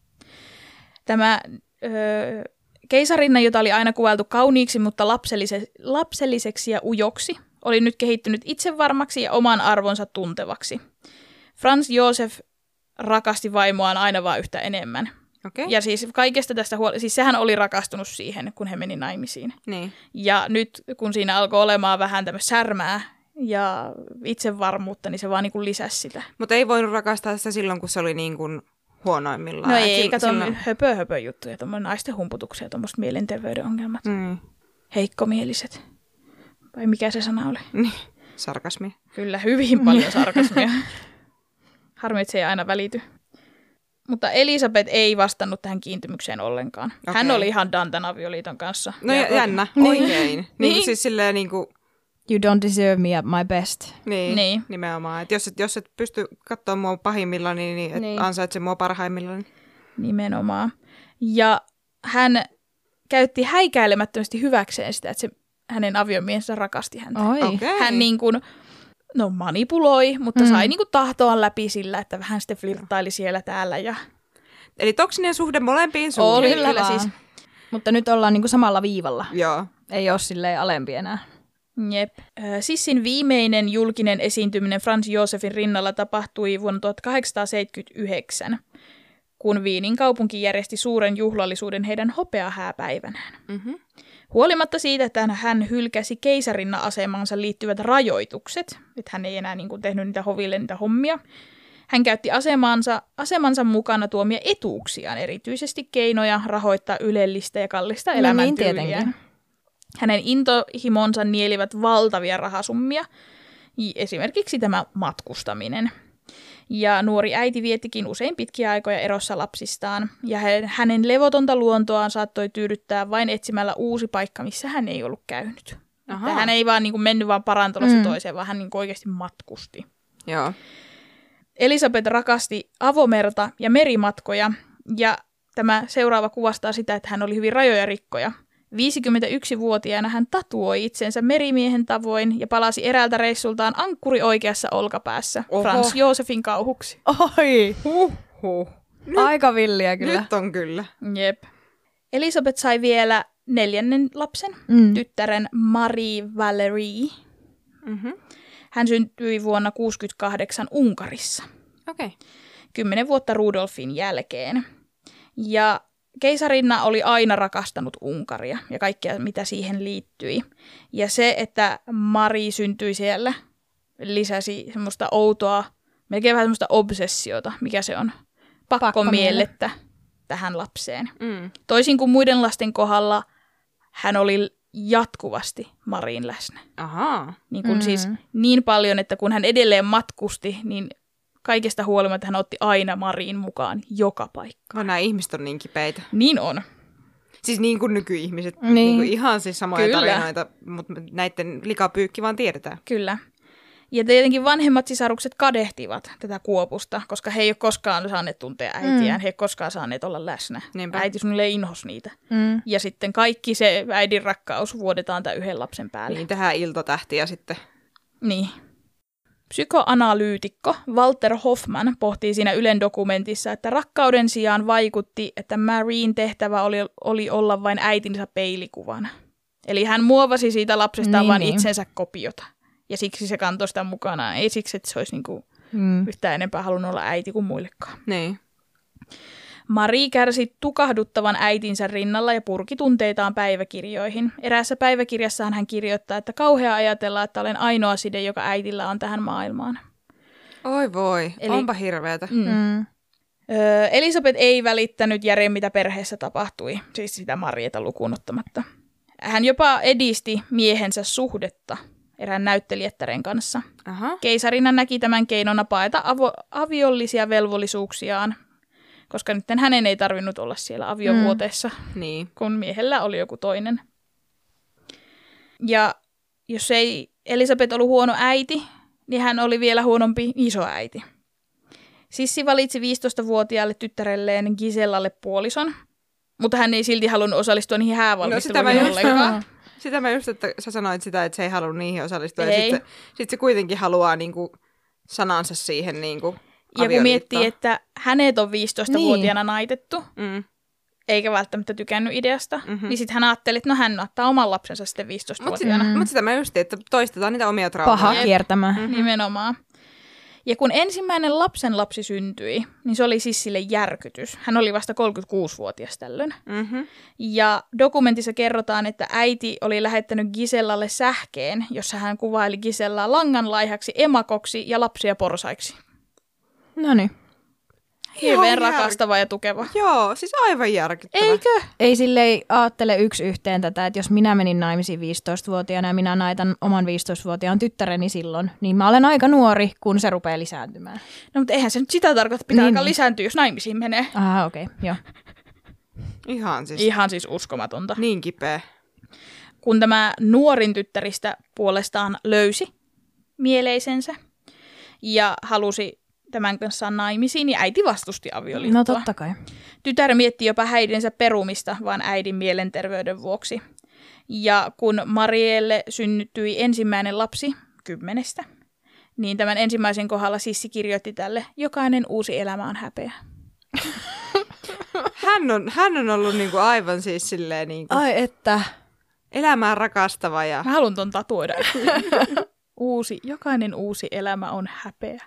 Tämä keisarinna, jota oli aina kuvailtu kauniiksi, mutta lapselliseksi ja ujoksi, oli nyt kehittynyt itsevarmaksi ja oman arvonsa tuntevaksi. Franz Josef rakasti vaimoaan aina vaan yhtä enemmän. Okay. Ja siis kaikesta tästä siis sehän oli rakastunut siihen, kun he meni naimisiin. Niin. Ja nyt, kun siinä alkoi olemaan vähän tämmöistä särmää ja itsevarmuutta, niin se vaan niin kuin lisäsi sitä. Mutta ei voinut rakastaa sitä silloin, kun se oli niin kuin huonoimmillaan. No ei, kato höpö juttuja, tuommoinen naisten humputuksia, tuommoiset mielenterveyden ongelmat. Heikkomieliset. Vai mikä se sana oli? Niin, sarkasmia. Kyllä, hyvin paljon sarkasmia. Harmi, että se ei aina välity. Mutta Elisabeth ei vastannut tähän kiintymykseen ollenkaan. Okay. Hän oli ihan Dantan avioliiton kanssa. No jännä, oikein. Niin siis silleen niinku You don't deserve me at my best. Niin. Nimenomaan. Että jos et pysty katsoa mua pahimmillaan, niin et ansaitse mua parhaimmillaan. Nimenomaan. Ja hän käytti häikäilemättömästi hyväkseen sitä, että hänen aviomiehensä rakasti häntä. Okay. Hän niin kuin, manipuloi, mutta sai niin kuin tahtoa läpi sillä, että vähän sitten flirttaili siellä täällä. Ja eli toksinen suhde molempiin suhteen. Oli kyllä siis. Mutta nyt ollaan niin kuin samalla viivalla. Joo. Ei ole silleen alempi enää. Jep. Sissin viimeinen julkinen esiintyminen Franz Josefin rinnalla tapahtui vuonna 1879, kun Viinin kaupunki järjesti suuren juhlallisuuden heidän hopeahääpäivänään. Huolimatta siitä, että hän hylkäsi keisarinna-asemansa liittyvät rajoitukset, että hän ei enää niin kuin tehnyt niitä hoville niitä hommia, hän käytti asemansa mukana tuomia etuuksiaan, erityisesti keinoja rahoittaa ylellistä ja kallista elämäntyyliä. Niin, hänen intohimonsa nielivät valtavia rahasummia, esimerkiksi tämä matkustaminen. Ja nuori äiti viettikin usein pitkiä aikoja erossa lapsistaan, ja hänen levotonta luontoaan saattoi tyydyttää vain etsimällä uusi paikka, missä hän ei ollut käynyt. Hän ei vaan niin kuin mennyt vaan parantolasta toiseen, vaan hän niin kuin oikeasti matkusti. Joo. Elisabeth rakasti avomerta ja merimatkoja, ja tämä seuraava kuvastaa sitä, että hän oli hyvin rajoja rikkoja. 51-vuotiaana hän tatuoi itsensä merimiehen tavoin ja palasi eräältä reissultaan ankkuri oikeassa olkapäässä. Franz Josefin kauhuksi. Oi! Nyt, aika villiä kyllä. Nyt on kyllä. Jep. Elisabeth sai vielä 4. lapsen, tyttären Marie Valerie. Hän syntyi vuonna 1968 Unkarissa. Okay. 10 vuotta Rudolfin jälkeen. Ja keisarinna oli aina rakastanut Unkaria ja kaikkea, mitä siihen liittyi. Ja se, että Marie syntyi siellä, lisäsi semmoista outoa, melkein vähän semmoista obsessiota, mikä se on, pakkomielettä tähän lapseen. Toisin kuin muiden lasten kohdalla, hän oli jatkuvasti Marien läsnä. Ahaa. Niin, kuin siis niin paljon, että kun hän edelleen matkusti, niin kaikesta huolimatta hän otti aina Marien mukaan joka paikkaan. Nämä ihmiset on niin kipeitä. Niin on. Siis niin kuin nykyihmiset. Niin kuin ihan siis samoja tarinoita, mutta näiden likapyykki vaan tiedetään. Kyllä. Ja tietenkin vanhemmat sisarukset kadehtivat tätä Kuopusta, koska he ei ole koskaan saaneet tuntea äitiään, he ei ole koskaan saaneet olla läsnä. Niinpä. Äiti suunnilleen inhos niitä. Ja sitten kaikki se äidin rakkaus vuodetaan tämän yhden lapsen päälle. Niin, tähän iltotähtiä sitten. Niin. Psykoanalyytikko Walter Hoffman pohtii siinä Ylen dokumentissa, että rakkauden sijaan vaikutti, että Marien tehtävä oli olla vain äitinsä peilikuvana. Eli hän muovasi siitä lapsestaan vain itsensä kopiota. Ja siksi se kantoi sitä mukanaan. Ei siksi, että se olisi niinku yhtään enempää halunnut olla äiti kuin muillekaan. Niin. Marie kärsi tukahduttavan äitinsä rinnalla ja purki tunteitaan päiväkirjoihin. Eräässä päiväkirjassaan hän kirjoittaa, että kauhea ajatella, että olen ainoa side, joka äitillä on tähän maailmaan. Oi voi, onpa hirveätä. Elisabeth ei välittänyt järin, mitä perheessä tapahtui, siis sitä Marieta lukuun ottamatta. Hän jopa edisti miehensä suhdetta erään näyttelijättären kanssa. Aha. Keisarina näki tämän keinona paeta aviollisia velvollisuuksiaan, koska nyt hänen ei tarvinnut olla siellä aviovuoteessa, Niin. kun miehellä oli joku toinen. Ja jos ei Elisabeth ollut huono äiti, niin hän oli vielä huonompi isoäiti. Sissi valitsi 15-vuotiaalle tyttärelleen Gisellalle puolison, mutta hän ei silti halunnut osallistua niihin häävalmisteluihin ollenkaan. Sitä mä just, että sä sanoit sitä, että se ei halunnut niihin osallistua. Ei. Ja sit se kuitenkin haluaa niinku sanansa siihen niinku Ja kun miettii, että hänet on 15-vuotiaana naitettu, eikä välttämättä tykännyt ideasta, niin sitten hän ajatteli, että no hän ottaa oman lapsensa sitten 15-vuotiaana. Mutta sitä mä just, että toistetaan niitä omia traumaa. Paha kiertämä. Nimenomaan. Ja kun ensimmäinen lapsi syntyi, niin se oli Sissille järkytys. Hän oli vasta 36-vuotias tällöin. Ja dokumentissa kerrotaan, että äiti oli lähettänyt Gisellalle sähkeen, jossa hän kuvaili Gisellaa langanlaihaksi, emakoksi ja lapsia porsaiksi. Noniin. Hirveän rakastava ja tukeva. Joo, siis aivan järkyttävä. Eikö? Ei silleen ajattele yksi yhteen tätä, että jos minä menin naimisiin 15-vuotiaana ja minä naitan oman 15-vuotiaan tyttäreni silloin, niin mä olen aika nuori, kun se rupeaa lisääntymään. No mutta eihän se nyt sitä tarkoita, että pitää Niin. alkaa lisääntyä, jos naimisiin menee. Aha, okei, joo. Ihan siis Uskomatonta. niin kipeä. Kun tämä nuorin tyttäristä puolestaan löysi mieleisensä ja halusi tämän kanssa naimisiin, niin äiti vastusti avioliittoa. No totta kai. Tytär mietti jopa häidensä perumista, vaan äidin mielenterveyden vuoksi. Ja kun Marielle syntyi ensimmäinen lapsi 10, niin tämän ensimmäisen kohdalla Sissi kirjoitti tälle, jokainen uusi elämä on häpeä. Hän on ollut niinku aivan siis silleen niinku Ai että. elämää rakastava ja... Mä haluan ton tatuoida. Jokainen uusi elämä on häpeä.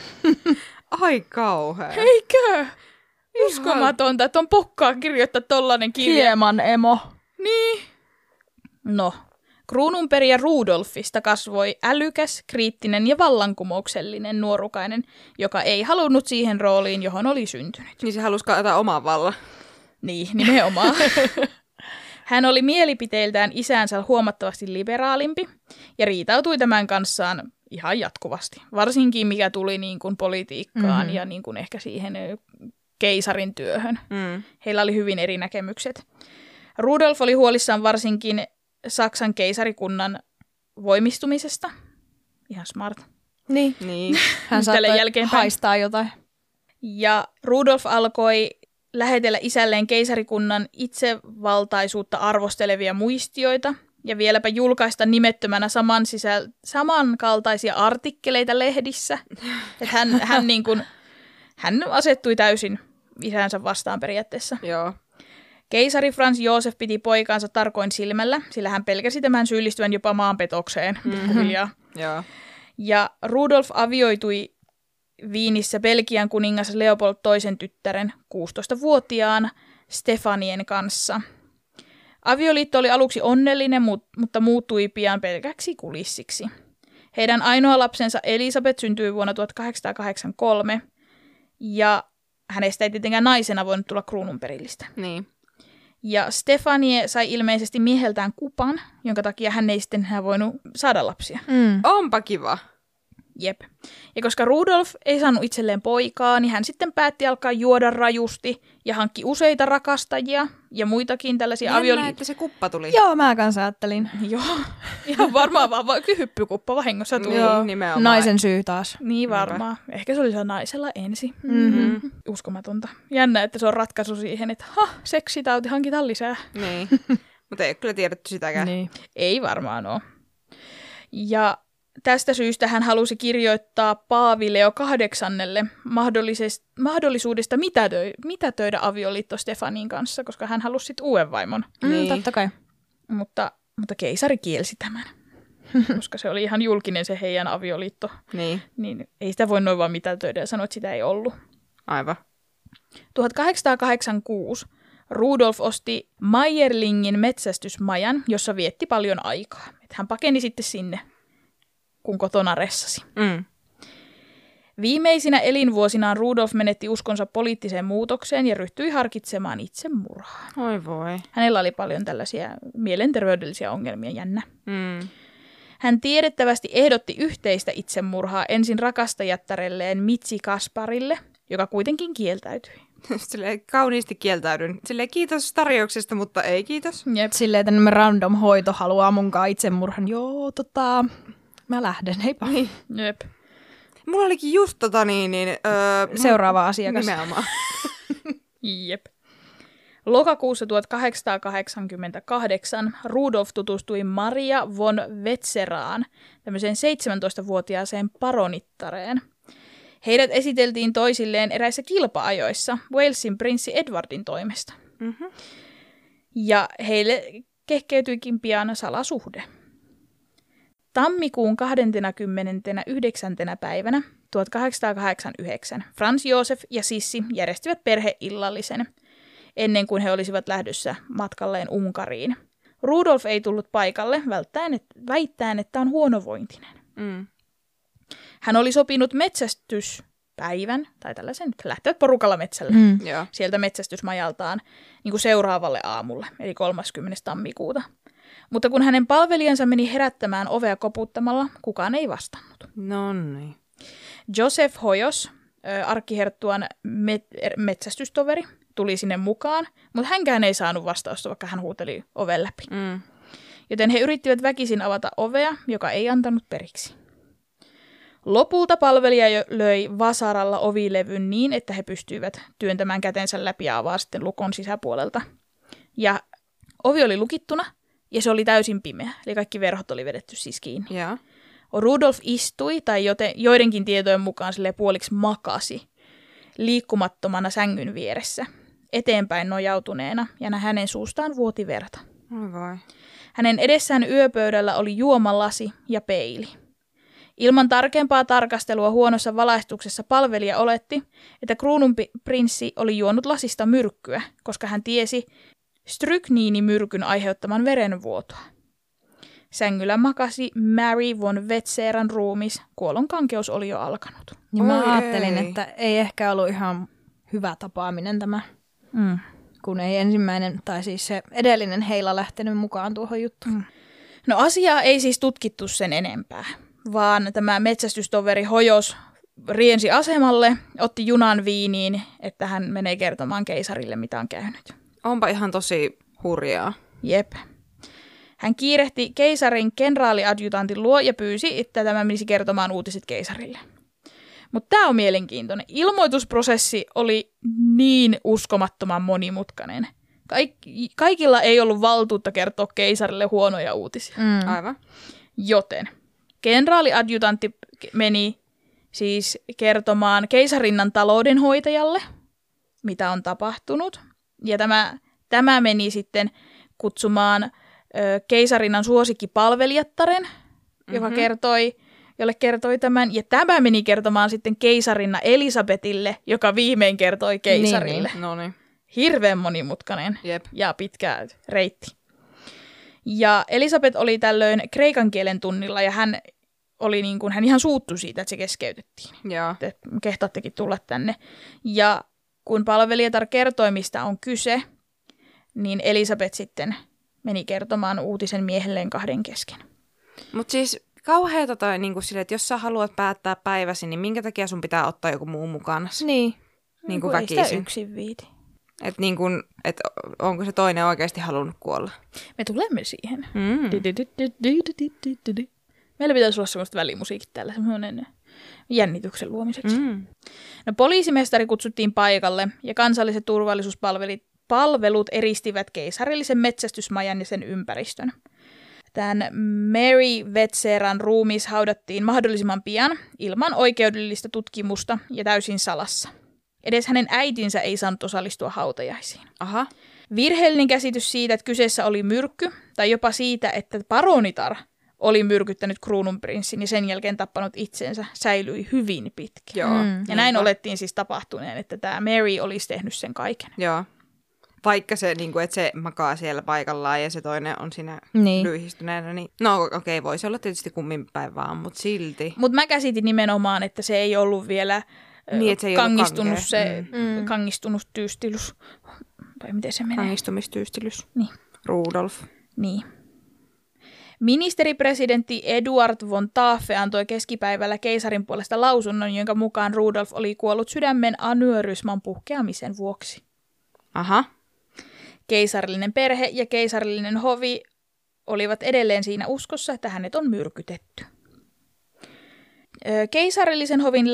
Ai kauhea. Eikö? Uskomatonta, että on pokkaa kirjoittaa tollanen kirja. Hieman emo. Niin. No, kruununperijä Rudolfista kasvoi älykäs, kriittinen ja vallankumouksellinen nuorukainen, joka ei halunnut siihen rooliin, johon oli syntynyt. Niin se halusi kaataa oman vallan. Niin, nimenomaan. Hän oli mielipiteiltään isänsä huomattavasti liberaalimpi ja riitautui tämän kanssaan ihan jatkuvasti. Varsinkin mikä tuli niin kuin politiikkaan ja niin kuin ehkä siihen keisarin työhön. Heillä oli hyvin eri näkemykset. Rudolf oli huolissaan varsinkin Saksan keisarikunnan voimistumisesta. Ihan smart. Niin. Hän saattoi haistaa jotain. Ja Rudolf alkoi lähetellä isälleen keisarikunnan itsevaltaisuutta arvostelevia muistioita ja vieläpä julkaista nimettömänä samankaltaisia artikkeleita lehdissä. Että hän asettui täysin isänsä vastaan periaatteessa. Joo. Keisari Franz Josef piti poikaansa tarkoin silmällä, sillä hän pelkäsi tämän syyllistyvän jopa maanpetokseen pikkuhiljaa. Joo. Ja Rudolf avioitui Viinissä Belgian kuningas Leopold II tyttären 16-vuotiaan Stefanien kanssa. Avioliitto oli aluksi onnellinen, mutta muuttui pian pelkäksi kulissiksi. Heidän ainoa lapsensa Elisabeth syntyi vuonna 1883, ja hänestä ei tietenkään naisena voinut tulla kruununperillistä. Niin. Ja Stefanie sai ilmeisesti mieheltään kupan, jonka takia hän ei sitten enää voinut saada lapsia. Onpa kiva. Jep. Ja koska Rudolf ei saanut itselleen poikaa, niin hän sitten päätti alkaa juoda rajusti ja hankki useita rakastajia ja muitakin tällaisia Jännä, että se kuppa tuli. Joo, mä kanssa ajattelin. Joo, ihan varmaan vaan hyppykuppa vahingossa tuli. Niin, nimenomaan. Naisen syy taas. Niin varmaan. Ehkä se oli se naisella ensin. Uskomatonta. Jännä, että se on ratkaisu siihen, että seksitauti, hankitaan lisää. Niin. Mutta ei ole kyllä tiedetty sitäkään. Niin. Ei varmaan ole. Ja tästä syystä hän halusi kirjoittaa Paavi Leo VIII mahdollisuudesta mitätöidä avioliitto Stefanin kanssa, koska hän halusi sitten uuden vaimon. Niin. Totta kai. Mutta keisari kielsi tämän, koska se oli ihan julkinen se heidän avioliitto. Niin. Niin ei sitä voi noin vaan mitätöidä ja sanoa, että sitä ei ollut. Aivan. 1886 Rudolf osti Meierlingin metsästysmajan, jossa vietti paljon aikaa. Et hän pakeni sitten sinne, kun kotona ressasi. Viimeisinä elinvuosinaan Rudolf menetti uskonsa poliittiseen muutokseen ja ryhtyi harkitsemaan itsemurhaa. Oi voi. Hänellä oli paljon tällaisia mielenterveydellisiä ongelmia, jännä. Hän tiedettävästi ehdotti yhteistä itsemurhaa ensin rakastajattarelleen Mitsi Kasparille, joka kuitenkin kieltäytyi. Silleen kauniisti kieltäydyn. Silleen kiitos tarjouksesta, mutta ei kiitos. Jep. Silleen tämmöinen random hoito haluaa munkaan itsemurhan. Joo, mä lähden, heippa. Jep. Mulla olikin just seuraava asiakas. Nimenomaan. Jep. Lokakuussa 1888 Rudolf tutustui Maria von Wetzeraan, tämmöiseen 17-vuotiaaseen paronittareen. Heidät esiteltiin toisilleen eräissä kilpa-ajoissa Walesin prinssi Edwardin toimesta. Ja heille kehkeytyikin pian salasuhde. Tammikuun 29. päivänä 1889 Franz Josef ja Sissi järjestivät perheillallisen, ennen kuin he olisivat lähdössä matkalleen Unkariin. Rudolf ei tullut paikalle väittäen, että on huonovointinen. Hän oli sopinut metsästyspäivän, tai tällaisen, lähtevät porukalla metsälle, sieltä metsästysmajaltaan niin kuin seuraavalle aamulle, eli 30. tammikuuta. Mutta kun hänen palvelijansa meni herättämään ovea koputtamalla, kukaan ei vastannut. Noniin. Joseph Hoyos, arkkiherttuan metsästystoveri, tuli sinne mukaan, mutta hänkään ei saanut vastausta, vaikka hän huuteli oven läpi. Joten he yrittivät väkisin avata ovea, joka ei antanut periksi. Lopulta palvelija löi vasaralla ovilevyn niin, että he pystyivät työntämään kätensä läpi ja avaa sitten lukon sisäpuolelta. Ja ovi oli lukittuna ja se oli täysin pimeä, eli kaikki verhot oli vedetty siis kiinni. Yeah. Rudolf istui, tai joidenkin tietojen mukaan sille puoliksi makasi, liikkumattomana sängyn vieressä, eteenpäin nojautuneena, ja hänen suustaan vuoti verta. Oi vai. Hänen edessään yöpöydällä oli juomalasi ja peili. Ilman tarkempaa tarkastelua huonossa valaistuksessa palvelija oletti, että kruununprinssi oli juonut lasista myrkkyä, koska hän tiesi strykniinimyrkyn aiheuttaman verenvuotoa. Sängyllä makasi Mary von Wetzeran ruumis. Kuolonkankeus oli jo alkanut. Ja mä ajattelin, että ei ehkä ollut ihan hyvä tapaaminen tämä, kun ei ensimmäinen, tai siis se edellinen heila lähtenyt mukaan tuohon juttuun. No asiaa ei siis tutkittu sen enempää, vaan tämä metsästystoveri Hoyos riensi asemalle, otti junan viiniin, että hän menee kertomaan keisarille, mitä on käynyt. Onpa ihan tosi hurjaa. Jep. Hän kiirehti keisarin kenraaliadjutantin luo ja pyysi, että tämä menisi kertomaan uutiset keisarille. Mutta tämä on mielenkiintoinen. Ilmoitusprosessi oli niin uskomattoman monimutkainen. Kaikilla ei ollut valtuutta kertoa keisarille huonoja uutisia. Aivan. Joten kenraaliadjutantti meni siis kertomaan keisarinnan taloudenhoitajalle, mitä on tapahtunut. Ja tämä meni sitten kutsumaan keisarinnan suosikkipalvelijattaren, jolle kertoi tämän. Ja tämä meni kertomaan sitten keisarinna Elisabetille, joka viimein kertoi keisarille. Niin. Noniin. Hirveän monimutkainen ja pitkä reitti. Ja Elisabet oli tällöin kreikan kielen tunnilla ja hän ihan suuttui siitä, että se keskeytettiin. Että kehtaattekin tulla tänne. Ja kun palvelijatar kertoi, mistä on kyse, niin Elisabet sitten meni kertomaan uutisen miehelleen kahden kesken. Mutta siis kauheata toi sille, että jos sä haluat päättää päiväsi, niin minkä takia sun pitää ottaa joku muu mukana? Niin. Niin kuin väkisin. Ei sitä yksin viiti. Että onko se toinen oikeasti halunnut kuolla? Me tulemme siihen. Meillä pitäisi olla semmoista välimusiikit täällä, semmoinen jännityksen luomiseksi. No, poliisimestari kutsuttiin paikalle ja kansalliset turvallisuuspalvelut eristivät keisarillisen metsästysmajan ja sen ympäristön. Tämän Mary Wetzeran ruumis haudattiin mahdollisimman pian ilman oikeudellista tutkimusta ja täysin salassa. Edes hänen äitinsä ei saanut osallistua hautajaisiin. Aha. Virheellinen käsitys siitä, että kyseessä oli myrkky, tai jopa siitä, että paronitar oli myrkyttänyt kruununprinssin ja sen jälkeen tappanut itsensä, säilyi hyvin pitkä. Joo. Ja näin olettiin siis tapahtuneen, että tämä Mary olisi tehnyt sen kaiken. Joo. Vaikka se, niin kuin, että se makaa siellä paikallaan ja se toinen on siinä lyhistyneenä, niin no okei, voisi olla tietysti kummin päin vaan, mutta silti. Mutta mä käsitin nimenomaan, että se ei ollut vielä niin, se ei kangistunut tyystilys. Vai miten se menee? Kangistumistyystilys. Niin. Rudolf. Niin. Ministeripresidentti Eduard von Taffe antoi keskipäivällä keisarin puolesta lausunnon, jonka mukaan Rudolf oli kuollut sydämen aneurysman puhkeamisen vuoksi. Aha. Keisarillinen perhe ja keisarillinen hovi olivat edelleen siinä uskossa, että hänet on myrkytetty. Keisarillisen hovin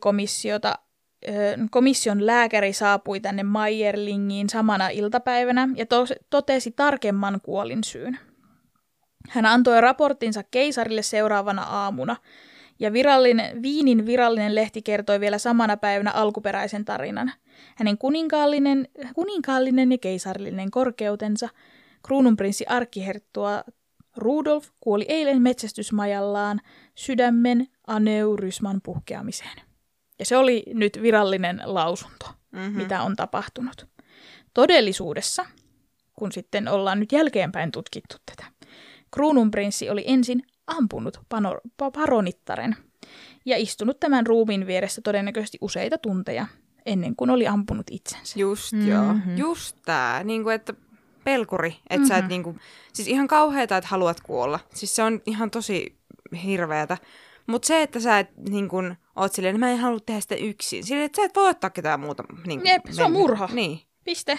komission lääkäri saapui tänne Mayerlingiin samana iltapäivänä ja totesi tarkemman kuolinsyyn. Hän antoi raporttinsa keisarille seuraavana aamuna, ja Viinin virallinen lehti kertoi vielä samana päivänä alkuperäisen tarinan. Hänen kuninkaallinen ja keisarillinen korkeutensa, kruununprinssi arkkiherttua Rudolf, kuoli eilen metsästysmajallaan sydämen aneurysman puhkeamiseen. Ja se oli nyt virallinen lausunto, mitä on tapahtunut. Todellisuudessa, kun sitten ollaan nyt jälkeenpäin tutkittu tätä, kruununprinssi oli ensin ampunut paronittaren ja istunut tämän ruumiin vieressä todennäköisesti useita tunteja ennen kuin oli ampunut itsensä. Just joo. Just tää. Niinku, että pelkuri. Että sä et niinku, siis ihan kauheeta, että haluat kuolla. Siis se on ihan tosi hirveätä. Mutta se, että sä et niinku, oot silleen, mä en halua tehdä sitä yksin. Silleen, että sä et voi ottaa ketään muuta. Niinku, jep, se on murha. Niin. Piste.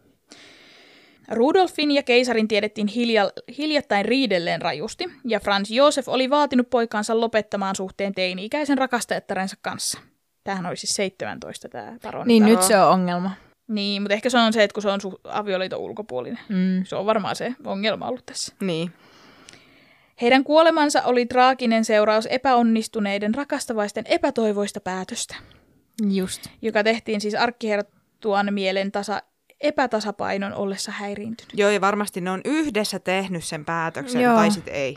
Rudolfin ja keisarin tiedettiin hiljattain riidelleen rajusti, ja Franz Josef oli vaatinut poikaansa lopettamaan suhteen teini-ikäisen rakastajattarensa kanssa. Tämähän oli siis 17 tämä paroni. Niin nyt se on ongelma. Niin, mutta ehkä se on se, että kun se on avioliiton ulkopuolinen. Se on varmaan se ongelma ollut tässä. Niin. Heidän kuolemansa oli traaginen seuraus epäonnistuneiden rakastavaisten epätoivoista päätöstä. Just. Joka tehtiin siis arkkiherttuan mielen epätasapainon ollessa häiriintynyt. Joo, ja varmasti ne on yhdessä tehnyt sen päätöksen, tai sitten ei.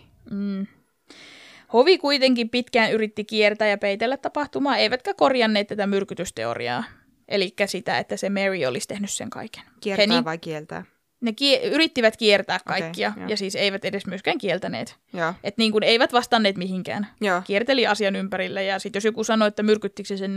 Hovi kuitenkin pitkään yritti kiertää ja peitellä tapahtumaa, eivätkä korjanneet tätä myrkytysteoriaa. Eli sitä, että se Mary olisi tehnyt sen kaiken. Kiertää vai kieltää? Ne yrittivät kiertää kaikkia, ja siis eivät edes myöskään kieltäneet. Että niin kuin eivät vastanneet mihinkään. Joo. Kierteli asian ympärillä, ja sitten jos joku sanoi, että myrkyttikö se sen,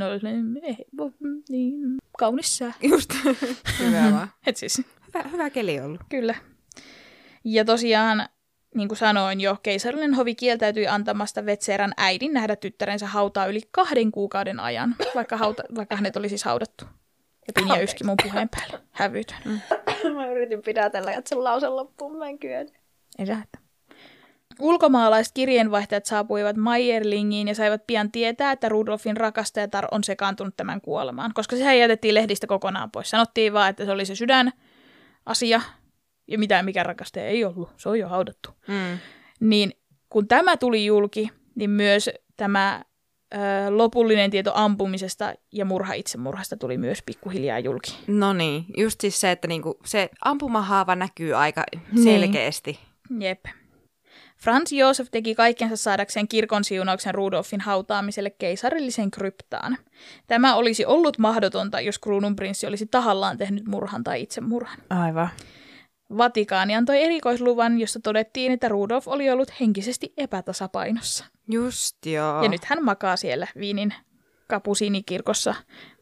niin kaunis sää. Just, hyvä vaan. Et siis. Hyvä keli ollut. Kyllä. Ja tosiaan, niin kuin sanoin jo, keisarillinen hovi kieltäytyi antamasta Vetseran äidin nähdä tyttärensä hautaa yli 2 kuukauden ajan, vaikka hänet oli siis haudattu. Ja Pinja yski mun puheen päälle. Hävytön. Mä yritin pidätellä, että sen lausen loppuun, mä en kyennyt. Ei sähtä. Ulkomaalaiset kirjeenvaihtajat saapuivat Mayerlingiin ja saivat pian tietää, että Rudolfin rakastajatar on sekaantunut tämän kuolemaan, koska sehän jätettiin lehdistä kokonaan pois. Sanottiin vaan, että se oli se sydänasia ja mitään mikä rakastaja ei ollut. Se on jo haudattu. Niin kun tämä tuli julki, niin myös tämä lopullinen tieto ampumisesta ja itsemurhasta tuli myös pikkuhiljaa julki. No niin, just siis se, että niinku se ampumahaava näkyy aika selkeästi. Jep. Franz Josef teki kaikkensa saadakseen kirkon siunauksen Rudolfin hautaamiselle keisarilliseen kryptaan. Tämä olisi ollut mahdotonta, jos kruununprinssi olisi tahallaan tehnyt murhan tai itsemurhan. Aivan. Vatikaani antoi erikoisluvan, jossa todettiin, että Rudolf oli ollut henkisesti epätasapainossa. Just joo. Ja nyt hän makaa siellä Viinin kapusiinikirkossa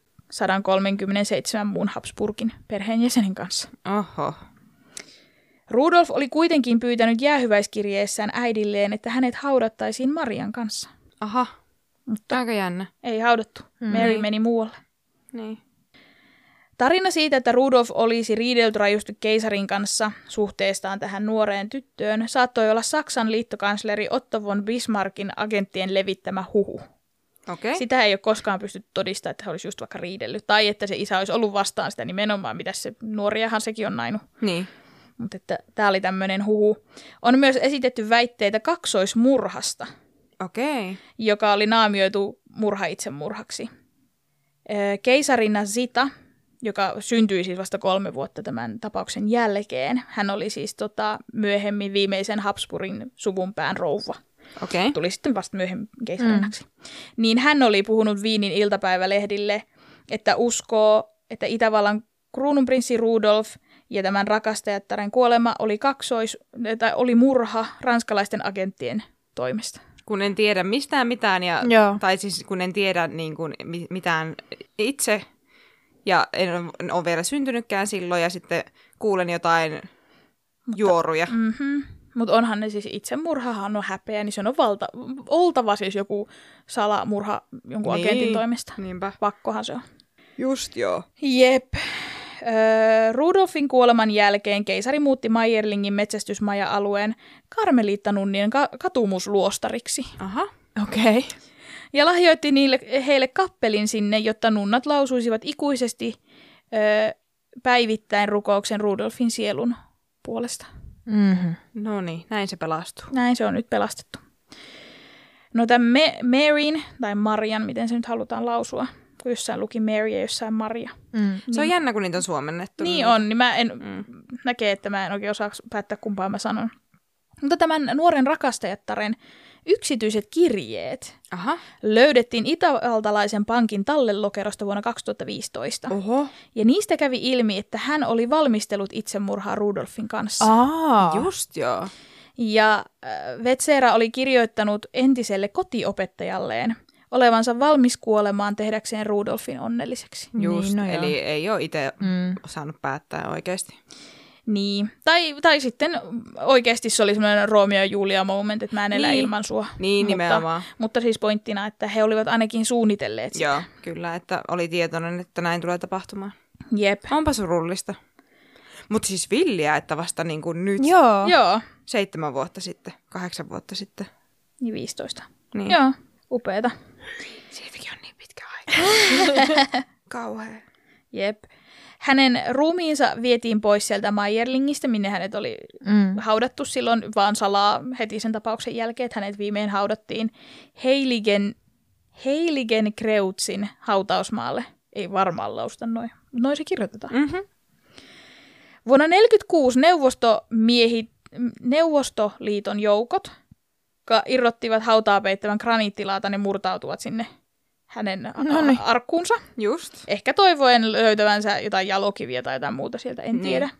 137 muun Habsburgin perheenjäsenen kanssa. Oho. Rudolf oli kuitenkin pyytänyt jäähyväiskirjeessään äidilleen, että hänet haudattaisiin Marian kanssa. Aha, mutta aika jännä. Ei haudattu. Mary meni muualle. Niin. Tarina siitä, että Rudolf olisi riidellyt rajusti keisarin kanssa suhteestaan tähän nuoreen tyttöön, saattoi olla Saksan liittokansleri Otto von Bismarckin agenttien levittämä huhu. Okay. Sitä ei ole koskaan pystytty todistamaan, että he olisi just vaikka riidellyt. Tai että se isä olisi ollut vastaan sitä nimenomaan, mitä se nuoriahan sekin on nainut. Niin. Mutta tämä oli tämmöinen huhu. On myös esitetty väitteitä kaksoismurhasta, joka oli naamioitu itsemurhaksi. Keisarina Zita joka syntyi siis vasta 3 vuotta tämän tapauksen jälkeen. Hän oli siis myöhemmin viimeisen Habsburgin suvunpään rouva. Okay. Tuli sitten vasta myöhemmin keisarinnaksi. Niin hän oli puhunut Wienin iltapäivälehdille, että uskoo, että Itävallan kruununprinssi Rudolf ja tämän rakastajattaren kuolema oli murha ranskalaisten agenttien toimesta. Kun en tiedä mistään mitään, tai siis kun en tiedä niin kuin, mitään itse, ja en ole vielä syntynytkään silloin, ja sitten kuulen jotain juoruja. Mutta onhan ne siis itsemurhahan on häpeä, niin se on oltava siis joku salamurha jonkun agentin toimesta. Niinpä. Pakkohan se on. Just joo. Jep. Rudolfin kuoleman jälkeen keisari muutti Mayerlingin metsästysmaja-alueen karmeliittanunnien katumusluostariksi. Aha. Okei. Okay. Ja lahjoitti heille kappelin sinne, jotta nunnat lausuisivat ikuisesti päivittäin rukouksen Rudolfin sielun puolesta. Mm-hmm. No niin, näin se pelastuu. Näin se on nyt pelastettu. No tämän Maryn, tai Marian, miten se nyt halutaan lausua, kun jossain luki Mary ja jossain Maria. Se on jännä, kun niitä on suomennettu. Niin on, niin mä näkee, että mä en oikein osaa päättää, kumpaa mä sanon. Mutta tämän nuoren rakastajattaren yksityiset kirjeet löydettiin itävaltalaisen pankin tallelokerosta vuonna 2015. Oho. Ja niistä kävi ilmi, että hän oli valmistellut itsemurhaa Rudolfin kanssa. Just joo. Ja Vetsera oli kirjoittanut entiselle kotiopettajalleen olevansa valmis kuolemaan tehdäkseen Rudolfin onnelliseksi. Just, niin, eli ei ole itse saanut päättää oikeasti. Niin, tai sitten oikeasti se oli semmoinen Romeo ja Julia moment, että mä en elä ilman sua. Niin, nimenomaan. Mutta siis pointtina, että he olivat ainakin suunnitelleet sitä. Joo, kyllä, että oli tietoinen, että näin tulee tapahtumaan. Jep. Onpa surullista. Mutta siis villiä, että vasta niin kuin nyt. Joo. 7 vuotta sitten, 8 vuotta sitten. Niin 15. Niin. Joo, upeeta. Siitäkin on niin pitkä aika. Kauhea. Jep. Hänen ruumiinsa vietiin pois sieltä Mayerlingistä, minne hänet oli haudattu silloin vaan salaa heti sen tapauksen jälkeen, että hänet viimein haudattiin Heiligen Kreutsin hautausmaalle. Ei varmaan lausta noin, mutta noin se kirjoitetaan. Mm-hmm. Vuonna 1946 Neuvostoliiton joukot irrottivat hautaa peittävän graniittilaatan ja murtautuvat sinne hänen arkkuunsa. Just. Ehkä toivoen löytävänsä jotain jalokiviä tai jotain muuta sieltä, en tiedä.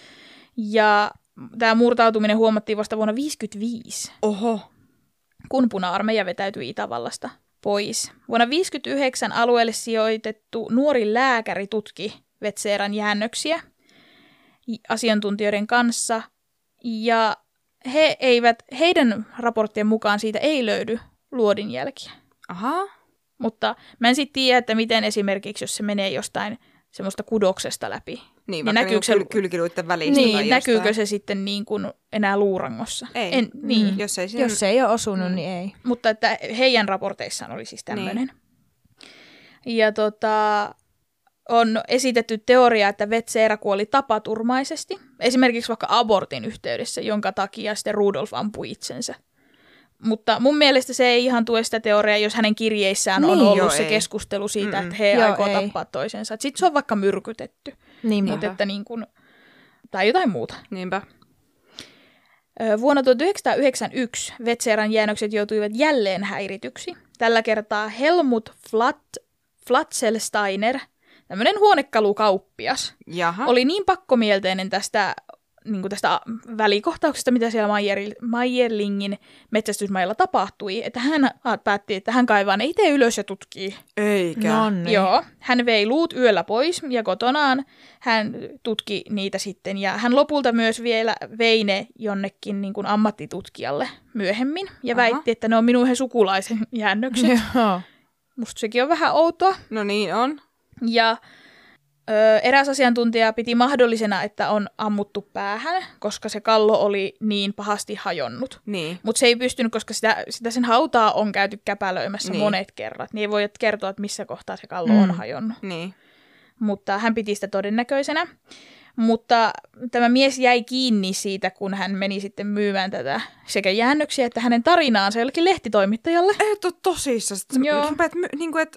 Ja tämä murtautuminen huomattiin vasta vuonna 1955. Oho. Kun puna-armeija vetäytyi Itävallasta pois. Vuonna 1959 alueelle sijoitettu nuori lääkäri tutki Vetseran jäännöksiä asiantuntijoiden kanssa. Ja heidän raporttien mukaan siitä ei löydy luodinjälkiä. Aha. Mutta mä en sitten tiedä, että miten esimerkiksi, jos se menee jostain semmoista kudoksesta läpi. Niin, vaikka niin kylkiluitten välistä niin, tai näkyykö se sitten niin kuin enää luurangossa? Ei. Niin. Jos ei ole osunut, niin ei. Mutta että heidän raporteissaan oli siis tämmöinen. Niin. Ja on esitetty teoria, että Vetsera kuoli tapaturmaisesti. Esimerkiksi vaikka abortin yhteydessä, jonka takia sitten Rudolf ampui itsensä. Mutta mun mielestä se ei ihan tue sitä teoriaa, jos hänen kirjeissään on ollut se keskustelu siitä, että he aikoo tappaa toisensa. Sitten se on vaikka myrkytetty. Mutta että niin kuin, tai jotain muuta. Niinpä. Vuonna 1991 Vetseran jäännökset joutuivat jälleen häirityksi. Tällä kertaa Helmut Flatzelsteiner, tämmöinen huonekalukauppias, oli niin pakkomielteinen tästä välikohtauksesta, mitä siellä Mayerlingin metsästysmailla tapahtui, että hän päätti, että hän kaivaa ne itse ylös ja tutkii. Eikä. Nonni. Joo, hän vei luut yöllä pois ja kotonaan hän tutki niitä sitten ja hän lopulta myös vielä vei ne jonnekin niin kuin ammattitutkijalle myöhemmin ja väitti, että ne on minun sukulaisen jäännökset. Musta sekin on vähän outoa. No niin on. Ja eräs asiantuntija piti mahdollisena, että on ammuttu päähän, koska se kallo oli niin pahasti hajonnut. Niin. Mutta se ei pystynyt, koska sitä sen hautaa on käyty käpälöimässä monet kerrat. Niin ei voi kertoa, että missä kohtaa se kallo on hajonnut. Niin. Mutta hän piti sitä todennäköisenä. Mutta tämä mies jäi kiinni siitä, kun hän meni sitten myymään tätä sekä jäännöksiä että hänen tarinaansa jollekin lehtitoimittajalle. Ei ole tosissaan. Joo. Niin kuin, että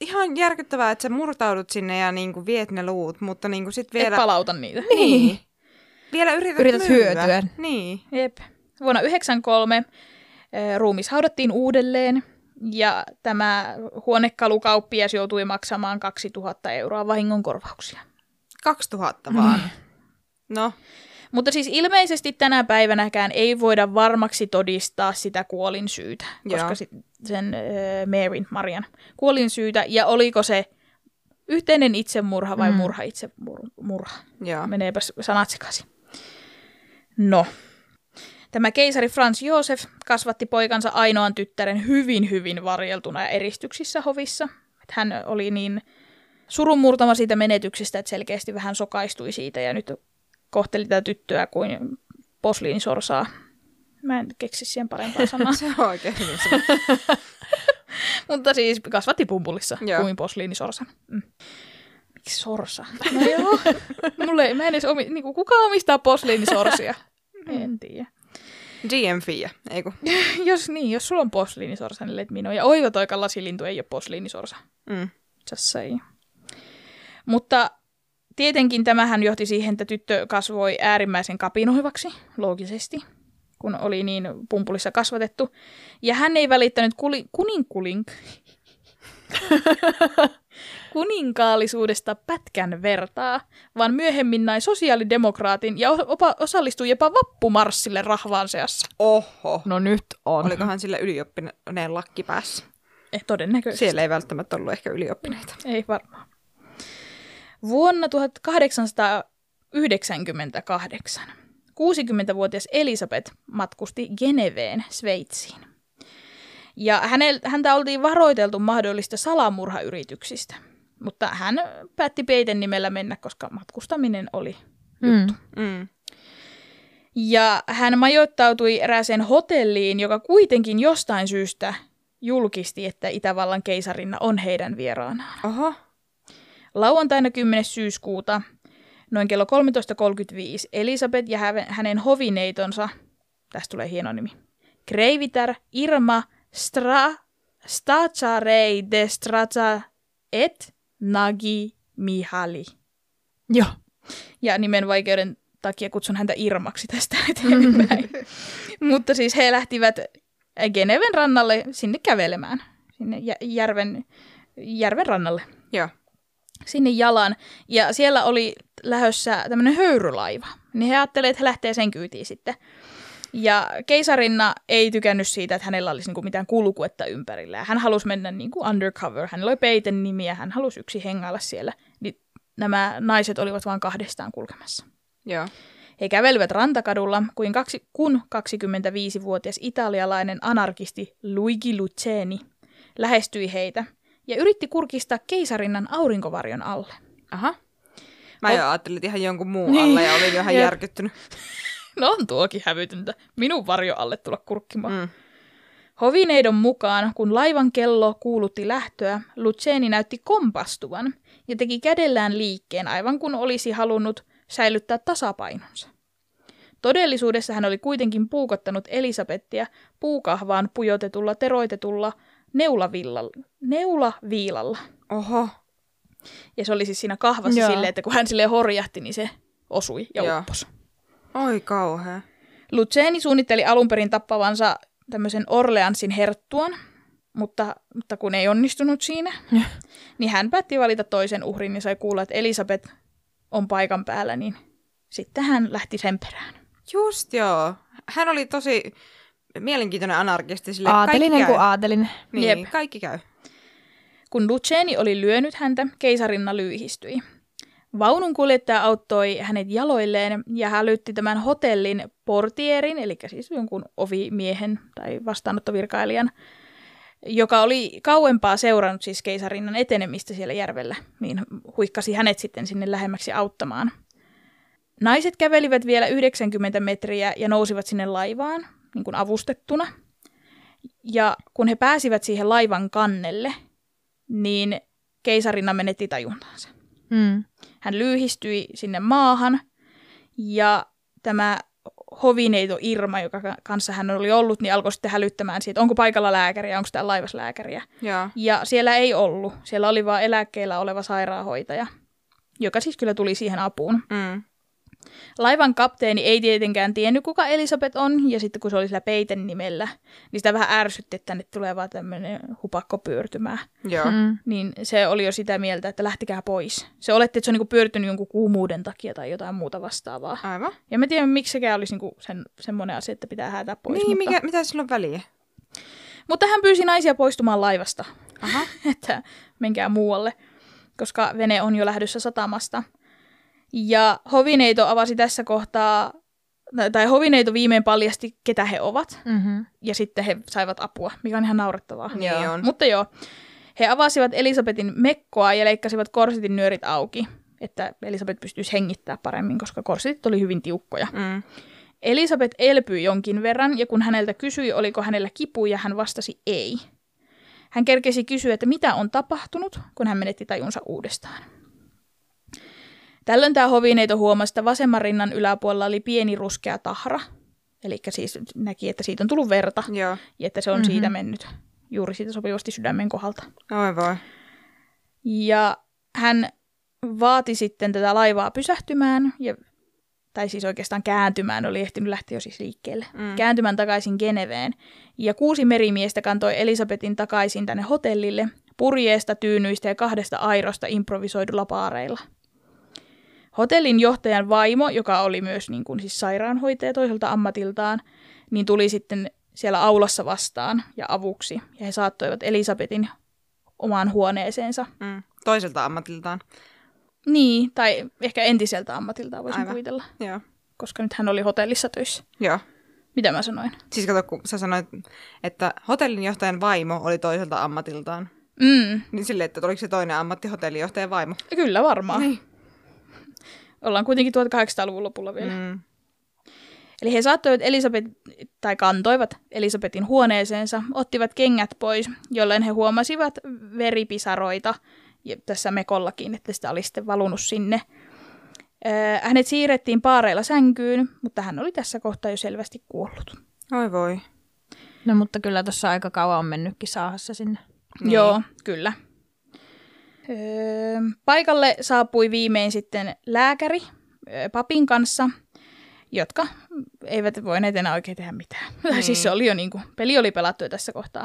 ihan järkyttävää, että sä murtaudut sinne ja niinku viet ne luut, mutta niinku sit vielä... Et palauta niitä. Niin. Vielä yrität hyötyä. Niin. Jep. Vuonna 1993 ruumis haudattiin uudelleen ja tämä huonekalukauppias joutui maksamaan 2000 euroa vahingonkorvauksia. 2000 vaan. No. Mutta siis ilmeisesti tänä päivänäkään ei voida varmaksi todistaa sitä kuolinsyytä, koska sen Marian kuolinsyytä, ja oliko se yhteinen itsemurha vai murha. Joo. Meneepä sanat sekaisin. No, tämä keisari Franz Josef kasvatti poikansa ainoan tyttären hyvin varjeltuna ja eristyksissä hovissa. Että hän oli niin surunmurtama siitä menetyksestä, että selkeästi vähän sokaistui siitä ja nyt kohteli tätä tyttöä kuin posliinisorsaa. Mä en keksi siihen parempaa sanaa. Se on oikein hyvin se. Mutta siis kasvatti pumpulissa kuin posliinisorsan. Miksi sorsa? No joo. Mä en edes kuka omistaa posliinisorsia? En tiedä. GM-fia, eiku? Jos sulla on posliinisorsa, niin let me know. Ja oiva toika lasilintu ei ole posliinisorsa. Just say. Mutta tietenkin tämähän johti siihen, että tyttö kasvoi äärimmäisen kapinoivaksi, loogisesti, kun oli niin pumpulissa kasvatettu. Ja hän ei välittänyt kuninkaallisuudesta pätkän vertaa, vaan myöhemmin nai sosiaalidemokraatin ja osallistui jopa vappumarssille rahvaan seassa. Oho. No nyt on. Olikohan sillä ylioppineen lakki päässä? Todennäköisesti. Siellä ei välttämättä ollut ehkä ylioppineita. Ei varmaan. Vuonna 1898 60-vuotias Elisabeth matkusti Geneveen, Sveitsiin. Ja häntä oltiin varoiteltu mahdollista salamurhayrityksistä, mutta hän päätti peiten nimellä mennä, koska matkustaminen oli juttu. Ja hän majoittautui erääseen hotelliin, joka kuitenkin jostain syystä julkisti, että Itävallan keisarinna on heidän vieraanaan. Oho. Lauantaina 10. syyskuuta noin kello 13.35 Elisabeth ja hänen hovineitonsa, tästä tulee hieno nimi, Kreivitar Irma Stacarei de Strata et Nagi Mihali. Joo. Ja nimen vaikeuden takia kutsun häntä Irmaksi tästä eteenpäin. Mutta siis he lähtivät Geneven rannalle sinne kävelemään, sinne järven rannalle. Joo. Sinne jalan. Ja siellä oli lähdössä tämmöinen höyrylaiva. Niin he ajattelivat, että he lähtee sen kyytiin sitten. Ja keisarinna ei tykännyt siitä, että hänellä olisi niinku mitään kulkuetta ympärillä. Ja hän halusi mennä niinku undercover. Hänellä oli peiten nimi ja hän halusi yksin hengailla siellä. Niin nämä naiset olivat vain kahdestaan kulkemassa. Joo. He kävelivät rantakadulla, kun 25-vuotias italialainen anarkisti Luigi Luceni lähestyi heitä ja yritti kurkistaa keisarinnan aurinkovarjon alle. Aha. Mä jo ajattelin, että ihan jonkun muun alle ja olin jo ihan järkyttynyt. No on tuokin hävytöntä. Minun varjo alle tulla kurkkimaan. Hovineidon mukaan, kun laivan kello kuulutti lähtöä, Luceni näytti kompastuvan ja teki kädellään liikkeen aivan kun olisi halunnut säilyttää tasapainonsa. Todellisuudessa hän oli kuitenkin puukottanut Elisabettia puukahvaan pujotetulla teroitetulla neulaviilalla. Oho. Ja se oli siis siinä kahvassa silleen, että kun hän silleen horjahti, niin se osui ja upposi. Oi kauhea. Luceni suunnitteli alun perin tappavansa tämmöisen Orleansin herttuan, mutta kun ei onnistunut siinä, niin hän päätti valita toisen uhrin ja sai kuulla, että Elisabeth on paikan päällä, niin sitten hän lähti sen perään. Just joo. Hän oli tosi mielenkiintoinen anarkisti. Aatelinen kuin aatelinen. Niin, Jep. kaikki käy. Kun Luceni oli lyönyt häntä, keisarinna lyyhistyi. Vaununkuljettaja auttoi hänet jaloilleen ja hälytti tämän hotellin portierin, eli siis jonkun ovimiehen tai vastaanottovirkailijan, joka oli kauempaa seurannut siis keisarinnan etenemistä siellä järvellä, niin huikkasi hänet sitten sinne lähemmäksi auttamaan. Naiset kävelivät vielä 90 metriä ja nousivat sinne laivaan, niin kuin avustettuna. Ja kun he pääsivät siihen laivan kannelle, niin keisarinna menetti tajuntaansa. Hän lyyhistyi sinne maahan ja tämä hovineito Irma, joka kanssa hän oli ollut, niin alkoi sitten hälyttämään siitä, onko paikalla lääkäriä, onko täällä laivassa lääkäriä. Ja siellä ei ollut. Siellä oli vaan eläkkeellä oleva sairaanhoitaja, joka siis kyllä tuli siihen apuun. Laivan kapteeni ei tietenkään tiennyt, kuka Elisabeth on, ja sitten kun se oli sillä Peiten nimellä, niin sitä vähän ärsytti, että tänne tulee vaan tämmöinen hupakko pyörtymään. Niin se oli jo sitä mieltä, että lähtikää pois. Se oletti, että se on niinku pyörtynyt jonkun kuumuuden takia tai jotain muuta vastaavaa. Aivan. Ja mä tiedän, miksi sekään olisi niinku semmoinen asia, että pitää häätää pois. Niin, mitä sillä on väliä? Mutta hän pyysi naisia poistumaan laivasta, Aha. että menkää muualle, koska vene on jo lähdössä satamasta. Ja hovineito avasi tässä kohtaa, tai hovineito viimein paljasti, ketä he ovat. Ja sitten he saivat apua, mikä on ihan naurettavaa. Niin on. Mutta joo, he avasivat Elisabetin mekkoa ja leikkasivat korsetin nyörit auki, että Elisabeth pystyisi hengittämään paremmin, koska korsetit oli hyvin tiukkoja. Elisabeth elpyi jonkin verran, ja kun häneltä kysyi, oliko hänellä kipuja, hän vastasi ei. Hän kerkesi kysyä, että mitä on tapahtunut, kun hän menetti tajunsa uudestaan. Tällöin tämä hovineito huomasi, että vasemman rinnan yläpuolella oli pieni ruskea tahra. Eli siis näki, että siitä on tullut verta. Joo. Ja että se on siitä mennyt juuri siitä sopivasti sydämen kohdalta. Oi voi. Ja hän vaati sitten tätä laivaa pysähtymään, tai siis oikeastaan kääntymään, oli ehtinyt lähteä jo siis liikkeelle. Kääntymään takaisin Geneveen. Ja 6 merimiestä kantoi Elisabetin takaisin tänne hotellille, purjeesta, tyynyistä ja 2 airosta improvisoidulla paareilla. Hotellin johtajan vaimo, joka oli myös niin kuin siis sairaanhoitaja toiselta ammatiltaan, niin tuli sitten siellä aulassa vastaan ja avuksi. Ja he saattoivat Elisabetin omaan huoneeseensa. Toiselta ammatiltaan. Niin, tai ehkä entiseltä ammatiltaan voisin kuvitella. Joo. Koska nyt hän oli hotellissa töissä. Joo. Mitä mä sanoin? Siis kato, kun sä sanoit, että hotellin johtajan vaimo oli toiselta ammatiltaan. Niin silleen, että oliko se toinen ammatti hotellinjohtajan vaimo? Kyllä varmaan. Niin. Ollaan kuitenkin 1800-luvun lopulla vielä. Eli he saattoivat kantoivat Elisabetin huoneeseensa, ottivat kengät pois, jolloin he huomasivat veripisaroita, ja tässä mekollakin, että sitä oli sitten valunut sinne. Hänet siirrettiin paareilla sänkyyn, mutta hän oli tässä kohtaa jo selvästi kuollut. Oi voi. No mutta kyllä tuossa aika kauan on mennytkin saahassa sinne. Niin. Joo, kyllä. Paikalle saapui viimein sitten lääkäri papin kanssa, jotka eivät voineet enää oikein tehdä mitään. Siis se oli jo peli oli pelattu jo tässä kohtaa.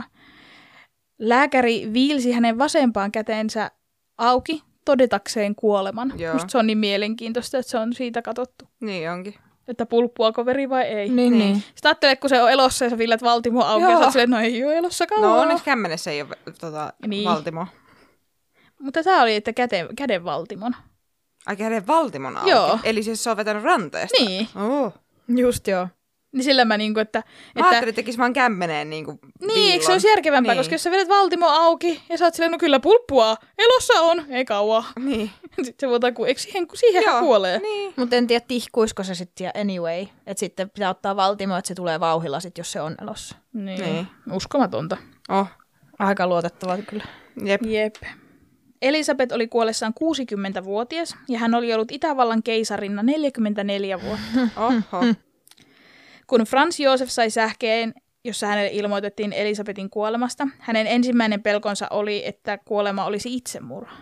Lääkäri viilsi hänen vasempaan käteensä auki todetakseen kuoleman. Musta se on niin mielenkiintoista, että se on siitä katsottu. Niin onkin. Että pulppuako veri vai ei. Niin. Sitten ajattelee, että kun se on elossa ja sä viillet valtimo auki, ja sä oot silleen, että no ei ole elossa kauan. No onneksi kämmenessä ei ole niin. valtimo. Mutta tämä oli, että käden valtimon. Ai käden valtimon auki? Joo. Eli siis se on vetänyt ranteesta? Niin. Just joo. Niin sillä mä Mä ajattelin, että tekisi vaan kämmeneen Niin, eikö se olisi järkevämpää, koska jos sä vedät valtimo auki ja sä oot silleen, no kyllä pulppua, elossa on, ei kauaa. Niin. Sitten se voidaan, eikö siihen kuolee? Niin. Mutta en tiedä, tihkuisiko se sitten anyway. Että sitten pitää ottaa valtimo, että se tulee vauhilla sit, jos se on elossa. Niin. Uskomatonta. Aika luotettavaa kyllä. Jep. Elisabeth oli kuollessaan 60-vuotias ja hän oli ollut Itävallan keisarinna 44 vuotta. Oho. Kun Franz Josef sai sähkeen, jossa hänelle ilmoitettiin Elisabetin kuolemasta, hänen ensimmäinen pelkonsa oli, että kuolema olisi itsemurha.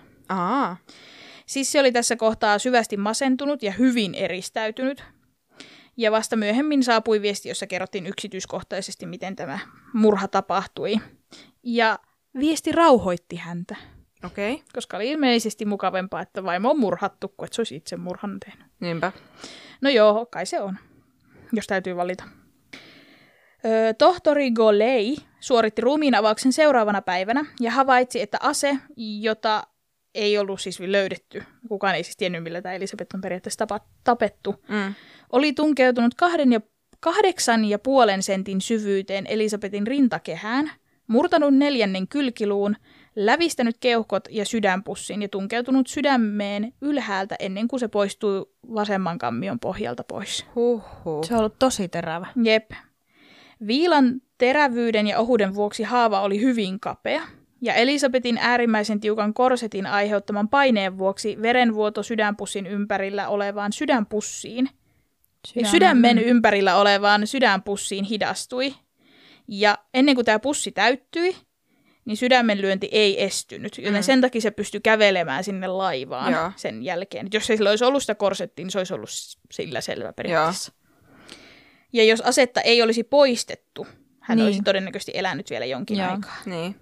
Sissi oli tässä kohtaa syvästi masentunut ja hyvin eristäytynyt. Ja vasta myöhemmin saapui viesti, jossa kerrottiin yksityiskohtaisesti, miten tämä murha tapahtui. Ja viesti rauhoitti häntä. Okei. Koska oli ilmeisesti mukavempaa, että vaimo on murhattu, kuin että se olisi itse murhan tehnyt. Niinpä. No joo, kai se on, jos täytyy valita. Tohtori Goley suoritti ruumiinavauksen seuraavana päivänä ja havaitsi, että ase, jota ei ollut siis löydetty, kukaan ei siis tiennyt, millä tämä Elisabeth on periaatteessa tapettu, oli tunkeutunut 8,5 sentin syvyyteen Elisabetin rintakehään, murtanut 4. kylkiluun, lävistänyt keuhkot ja sydänpussin ja tunkeutunut sydämeen ylhäältä ennen kuin se poistui vasemman kammion pohjalta pois. Se on ollut tosi terävä. Jep. Viilan terävyyden ja ohuuden vuoksi haava oli hyvin kapea, ja Elisabetin äärimmäisen tiukan korsetin aiheuttaman paineen vuoksi verenvuoto sydänpussin ympärillä olevaan sydänpussiin sydämen ympärillä olevaan sydänpussiin hidastui. Ja ennen kuin tämä pussi täyttyi, niin sydämen lyönti ei estynyt, joten sen takia se pystyi kävelemään sinne laivaan sen jälkeen. Et jos ei sillä olisi ollut sitä korsettia, niin se olisi ollut sillä selvä periaatteessa. Ja jos asetta ei olisi poistettu, hän olisi todennäköisesti elänyt vielä jonkin aikaa. Niin.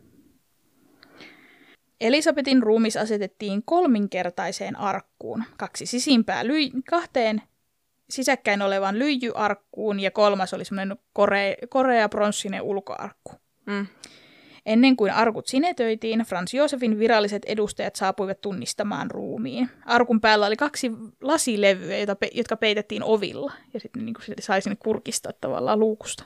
Elisabetin ruumis asetettiin 3-kertaiseen arkkuun, 2 kahteen sisäkkäin olevaan lyijyarkkuun ja 3 oli semmoinen korea pronssinen ulkoarkku. Ennen kuin arkut sinetöitiin, Franz Josefin viralliset edustajat saapuivat tunnistamaan ruumiin. Arkun päällä oli 2 lasilevyä, jotka peitettiin ovilla, ja sitten niin sai sinne kurkistaa tavallaan luukusta.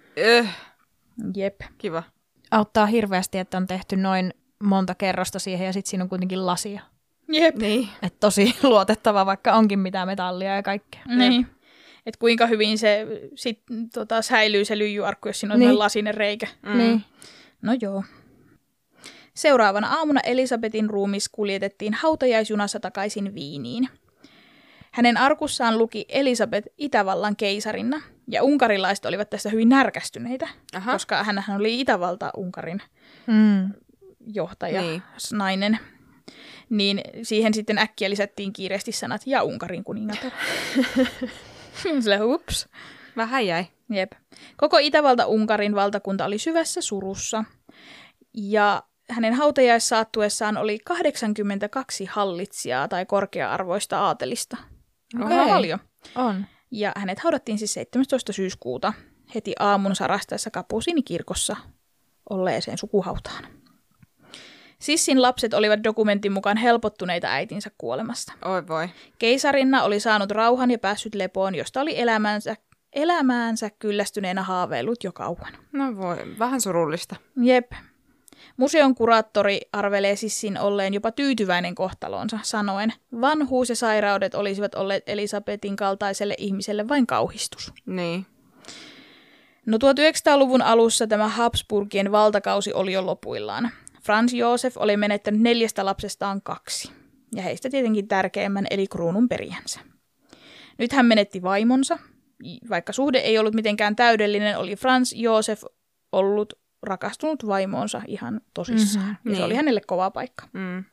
Jep. Kiva. Auttaa hirveästi, että on tehty noin monta kerrosta siihen, ja sitten siinä on kuitenkin lasia. Jep. Niin. Että tosi luotettava, vaikka onkin mitään metallia ja kaikkea. Niin. Että kuinka hyvin se säilyy se lyijyarkku, jos siinä on lasinen reikä. Niin. No joo. Seuraavana aamuna Elisabetin ruumis kuljetettiin hautajaisjunassa takaisin Viiniin. Hänen arkussaan luki Elisabet Itävallan keisarinna, ja unkarilaiset olivat tästä hyvin närkästyneitä, koska hänhän oli Itävalta-Unkarin johtaja, nainen. Niin siihen sitten äkkiä lisättiin kiireesti sanat ja Unkarin kuningatar. Sille hups. Vähän jäi. Jep. Koko Itävalta-Unkarin valtakunta oli syvässä surussa, ja hänen hautajaissaattuessaan oli 82 hallitsijaa tai korkea-arvoista aatelista. Okei. Paljon. On. Ja hänet haudattiin siis 17. syyskuuta heti aamun sarastaessa Kapusiinikirkossa olleeseen sukuhautaan. Sissin lapset olivat dokumentin mukaan helpottuneita äitinsä kuolemasta. Oi voi. Keisarinna oli saanut rauhan ja päässyt lepoon, josta oli elämäänsä kyllästyneenä haaveillut jo kauan. No voi, vähän surullista. Jep. Museon kuraattori arvelee Sissin olleen jopa tyytyväinen kohtaloonsa, sanoen, vanhuus ja sairaudet olisivat olleet Elisabetin kaltaiselle ihmiselle vain kauhistus. Niin. No 1900-luvun alussa tämä Habsburgien valtakausi oli jo lopuillaan. Franz Josef oli menettänyt 4 lapsestaan 2, ja heistä tietenkin tärkeimmän eli kruunun perijänsä. Nyt hän menetti vaimonsa. Vaikka suhde ei ollut mitenkään täydellinen, oli Franz Josef ollut rakastunut vaimoonsa ihan tosissaan. Ja se oli hänelle kova paikka.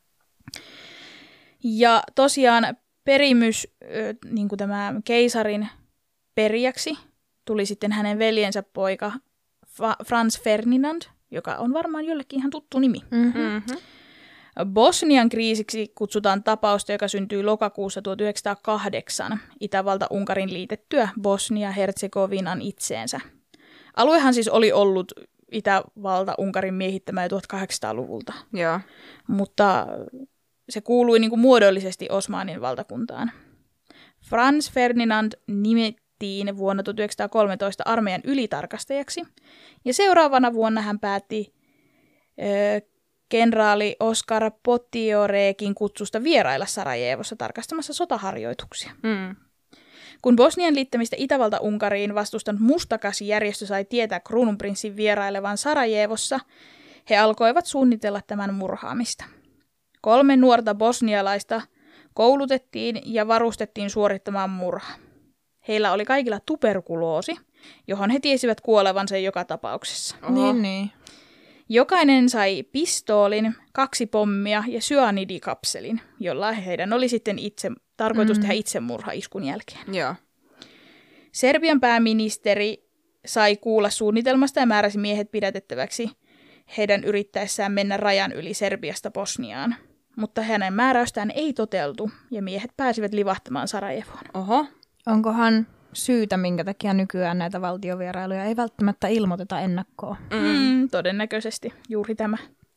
Ja tosiaan perimys, niin kuin tämä keisarin perijäksi, tuli sitten hänen veljensä poika Franz Ferdinand, joka on varmaan jollekin ihan tuttu nimi. Bosnian kriisiksi kutsutaan tapausta, joka syntyi lokakuussa 1908 Itävalta-Unkarin liitettyä Bosnia-Herzegovinan itseensä. Aluehan siis oli ollut Itävalta-Unkarin miehittämä jo 1800-luvulta, mutta se kuului niin kuin muodollisesti Osmanin valtakuntaan. Franz Ferdinand nimettiin vuonna 1913 armeijan ylitarkastajaksi, ja seuraavana vuonna hän päätti kenraali Oskar Potiorekin kutsusta vierailla Sarajevossa tarkastamassa sotaharjoituksia. Kun Bosnian liittämistä Itävalta-Unkariin vastustanut Mustakasi-järjestö sai tietää kruununprinssin vierailevan Sarajevossa, he alkoivat suunnitella tämän murhaamista. 3 nuorta bosnialaista koulutettiin ja varustettiin suorittamaan murha. Heillä oli kaikilla tuberkuloosi, johon he tiesivät kuolevansa joka tapauksessa. Niin. Jokainen sai pistoolin, 2 pommia ja syanidikapselin, jolla heidän oli sitten tarkoitus tehdä itsemurha iskun jälkeen. Joo. Serbian pääministeri sai kuulla suunnitelmasta ja määräsi miehet pidätettäväksi heidän yrittäessään mennä rajan yli Serbiasta Bosniaan. Mutta hänen määräystään ei toteutu ja miehet pääsivät livahtamaan Sarajevoon. Oho. Onkohan syytä, minkä takia nykyään näitä valtiovierailuja ei välttämättä ilmoiteta ennakkoon? Todennäköisesti juuri tämä.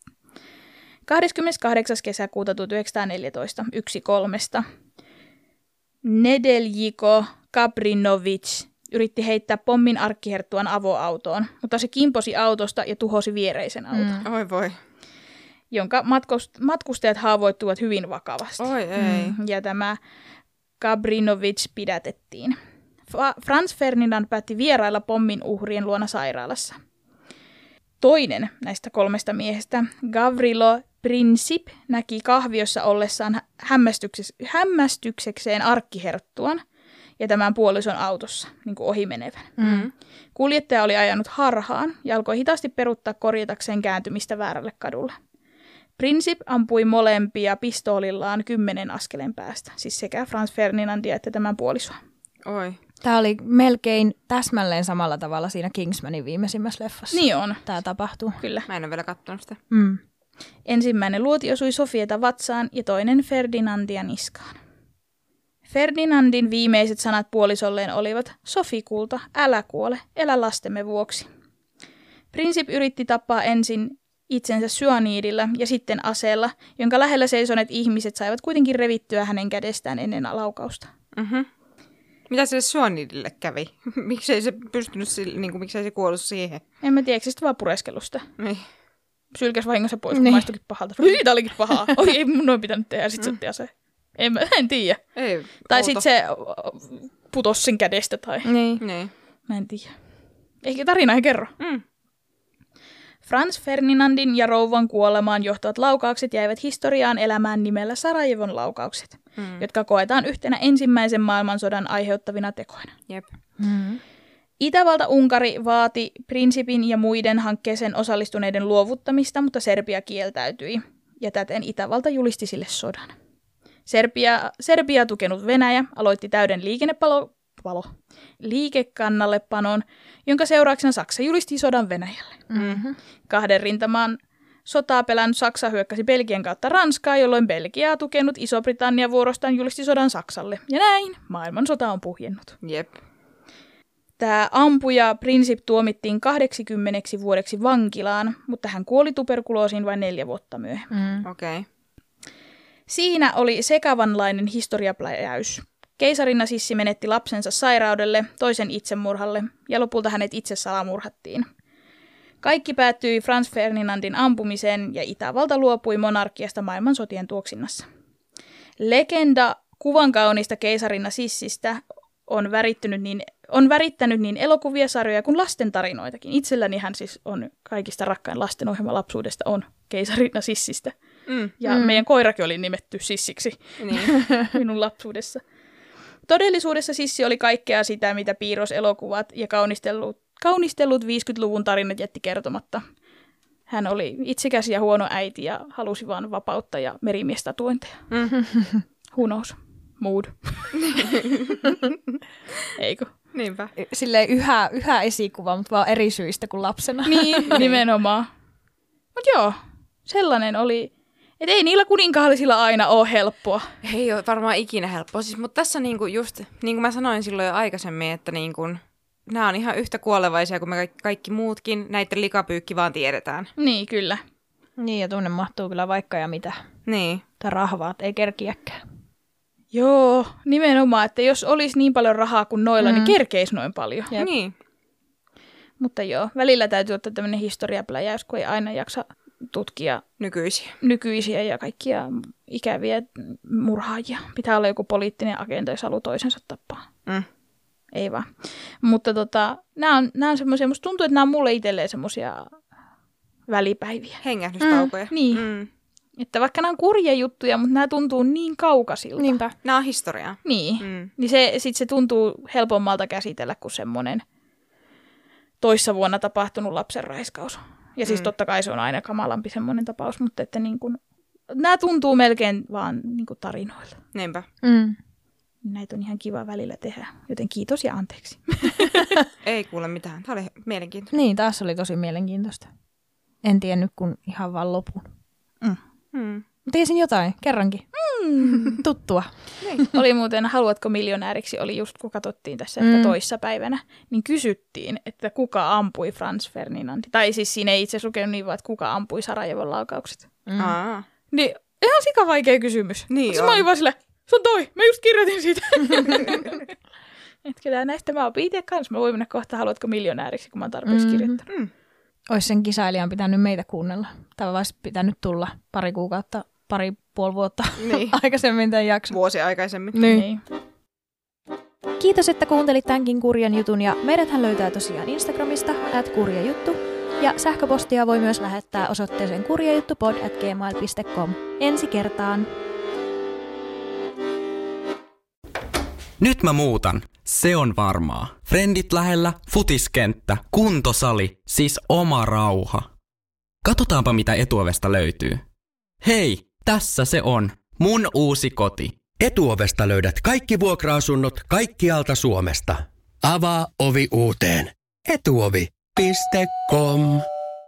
28. kesäkuuta 1914 1.3. Nedeljko Kabrinovic yritti heittää pommin arkkiherttuan avoautoon, mutta se kimposi autosta ja tuhosi viereisen auton. Oi voi. Jonka matkustajat haavoittuvat hyvin vakavasti. Oi ei. Ja tämä Kabrinovic pidätettiin. Franz Ferdinand päätti vierailla pommin uhrien luona sairaalassa. Toinen näistä 3 miehestä, Gavrilo Princip, näki kahviossa ollessaan hämmästyksekseen arkkiherttuan ja tämän puolison autossa, niin kuin ohimenevän. Kuljettaja oli ajanut harhaan ja alkoi hitaasti peruuttaa korjatakseen kääntymistä väärälle kadulle. Princip ampui molempia pistoolillaan 10 askeleen päästä, siis sekä Franz Ferdinandia että tämän puolisoa. Oi. Tämä oli melkein täsmälleen samalla tavalla siinä Kingsmanin viimeisimmässä leffassa. Niin on. Tämä tapahtuu. Kyllä. Mä en ole vielä katsonut sitä. Ensimmäinen luoti osui Sofieta vatsaan ja toinen Ferdinandia niskaan. Ferdinandin viimeiset sanat puolisolleen olivat: Sofi kulta, älä kuole, elä lastemme vuoksi. Princip yritti tappaa ensin itsensä syaniidilla ja sitten aseella, jonka lähellä seisoneet ihmiset saivat kuitenkin revittyä hänen kädestään ennen laukausta. Mitä sille syaniidille kävi? Miksei se pystynyt, miksei se kuollut siihen? En mä tiedä, eikö se vaan pureskelusta? Niin. Sylkäs vahingossa pois, kun maistuikin pahalta. Tää olikin pahaa. Oi, ei mun noin pitänyt tehdä, ja sit se otti aseen. En tiedä. Ei, tai sit se putosi sen kädestä tai... Niin. Mä en tiedä. Ehkä tarina ei kerro. Franz Ferdinandin ja rouvan kuolemaan johtavat laukaukset jäivät historiaan elämään nimellä Sarajevon laukaukset, jotka koetaan yhtenä ensimmäisen maailmansodan aiheuttavina tekoina. Jep. Itävalta-Unkari vaati Principin ja muiden hankkeeseen osallistuneiden luovuttamista, mutta Serbia kieltäytyi, ja täten Itävalta julisti sille sodan. Serbia tukenut Venäjä aloitti täyden liikekannallepanon, jonka seurauksena Saksa julisti sodan Venäjälle. Kahden rintamaan sotaa pelännyt Saksa hyökkäsi Belgian kautta Ranskaa, jolloin Belgiaa tukenut Iso-Britannia vuorostaan julisti sodan Saksalle. Ja näin maailmansota on puhjennut. Jep. Tämä ampuja Princip tuomittiin 80 vuodeksi vankilaan, mutta hän kuoli tuberkuloosiin vain 4 vuotta myöhemmin. Okei. Siinä oli sekavanlainen historiapläjäys. Keisarina Sissi menetti lapsensa sairaudelle, toisen itsemurhalle ja lopulta hänet itse salamurhattiin. Kaikki päättyi Franz Ferdinandin ampumiseen ja Itävalta luopui monarkiasta maailmansotien tuoksinnassa. Legenda kuvankaunista keisarina Sissistä on värittänyt niin elokuvia, sarjoja kuin lastentarinoitakin. Itselläni hän siis on kaikista rakkain lastenohjelma lapsuudesta on keisarina Sissistä. Ja meidän koirakin oli nimetty Sissiksi minun lapsuudessa. Todellisuudessa Sissi oli kaikkea sitä, mitä piirroselokuvat ja kaunistellut 50-luvun tarinat jätti kertomatta. Hän oli itsekäs ja huono äiti ja halusi vaan vapautta ja merimiestatuointeja. Who knows? Mood. Eikö? Niinpä. Silleen yhä esikuva, mutta vaan eri syistä kuin lapsena. Niin, nimenomaan. Mut joo, sellainen oli, että ei niillä kuninkaallisilla aina ole helppoa. Ei ole varmaan ikinä helppoa. Siis, mutta tässä just, niin kuin mä sanoin silloin jo aikaisemmin, että nämä on ihan yhtä kuolevaisia kuin me kaikki muutkin. Näiden likapyykki vaan tiedetään. Niin, kyllä. Niin, ja tunne mahtuu kyllä vaikka ja mitä. Niin. Tai rahvaat, ei kerkiäkään. Joo, nimenomaan, että jos olisi niin paljon rahaa kuin noilla, niin kerkeisi noin paljon. Jep. Niin. Mutta joo, välillä täytyy ottaa tämmöinen historiapläjäys, kun ei aina jaksa tutkia nykyisiä ja kaikkia ikäviä murhaajia. Pitää olla joku poliittinen agenda, jos haluaa toisensa tappaa. Ei vaan. Mutta nämä on semmoisia, musta tuntuu, että nämä on mulle itselleen semmoisia välipäiviä. Hengähdystaukoja. Niin. Että vaikka nämä on kurjia juttuja, mutta nämä tuntuu niin kaukaisilta. Niinpä. Nämä on historiaa. Niin. Niin se tuntuu helpommalta käsitellä kuin semmoinen toissa vuonna tapahtunut lapsenraiskaus. Ja siis totta kai se on aina kamalampi semmoinen tapaus, mutta että niin kuin, nämä tuntuu melkein vaan niin kuin tarinoilta. Niinpä. Näitä on ihan kiva välillä tehdä, joten kiitos ja anteeksi. Ei kuule mitään. Tämä oli mielenkiintoista. Niin, taas oli tosi mielenkiintoista. En tiennyt kun ihan vaan lopun. Tiesin jotain, kerrankin. Tuttua. Niin. Oli muuten Haluatko miljonääriksi, oli just kun katsottiin tässä ehkä toissa päivänä, niin kysyttiin, että kuka ampui Franz Ferdinand. Tai siis siinä ei itse asiassa lukenut niin vaan, että kuka ampui Sarajevon laukaukset. Niin ihan sika vaikea kysymys. Niin mä olin vaan silleen, se on toi, mä just kirjoitin siitä. Että näistä mä opin itse kanssa. Mä voin mennä kohta Haluatko miljonääriksi, kun mä oon tarpeeksi kirjoittanut. Ois sen kisailijan pitänyt meitä kuunnella. Tai olisi pitänyt tulla 2,5 vuotta aikaisemmin tämän jakson. Vuosi aikaisemmin. Niin. Kiitos, että kuuntelit tämänkin kurjan jutun. Ja meidäthän löytää tosiaan Instagramista @kurjajuttu. Ja sähköpostia voi myös lähettää osoitteeseen kurjajuttupod@gmail.com. Ensi kertaan! Nyt mä muutan. Se on varmaa. Frendit lähellä, futiskenttä, kuntosali, siis oma rauha. Katsotaanpa mitä Etuovesta löytyy. Hei, tässä se on. Mun uusi koti. Etuovesta löydät kaikki vuokra-asunnot kaikkialta Suomesta. Avaa ovi uuteen. Etuovi.com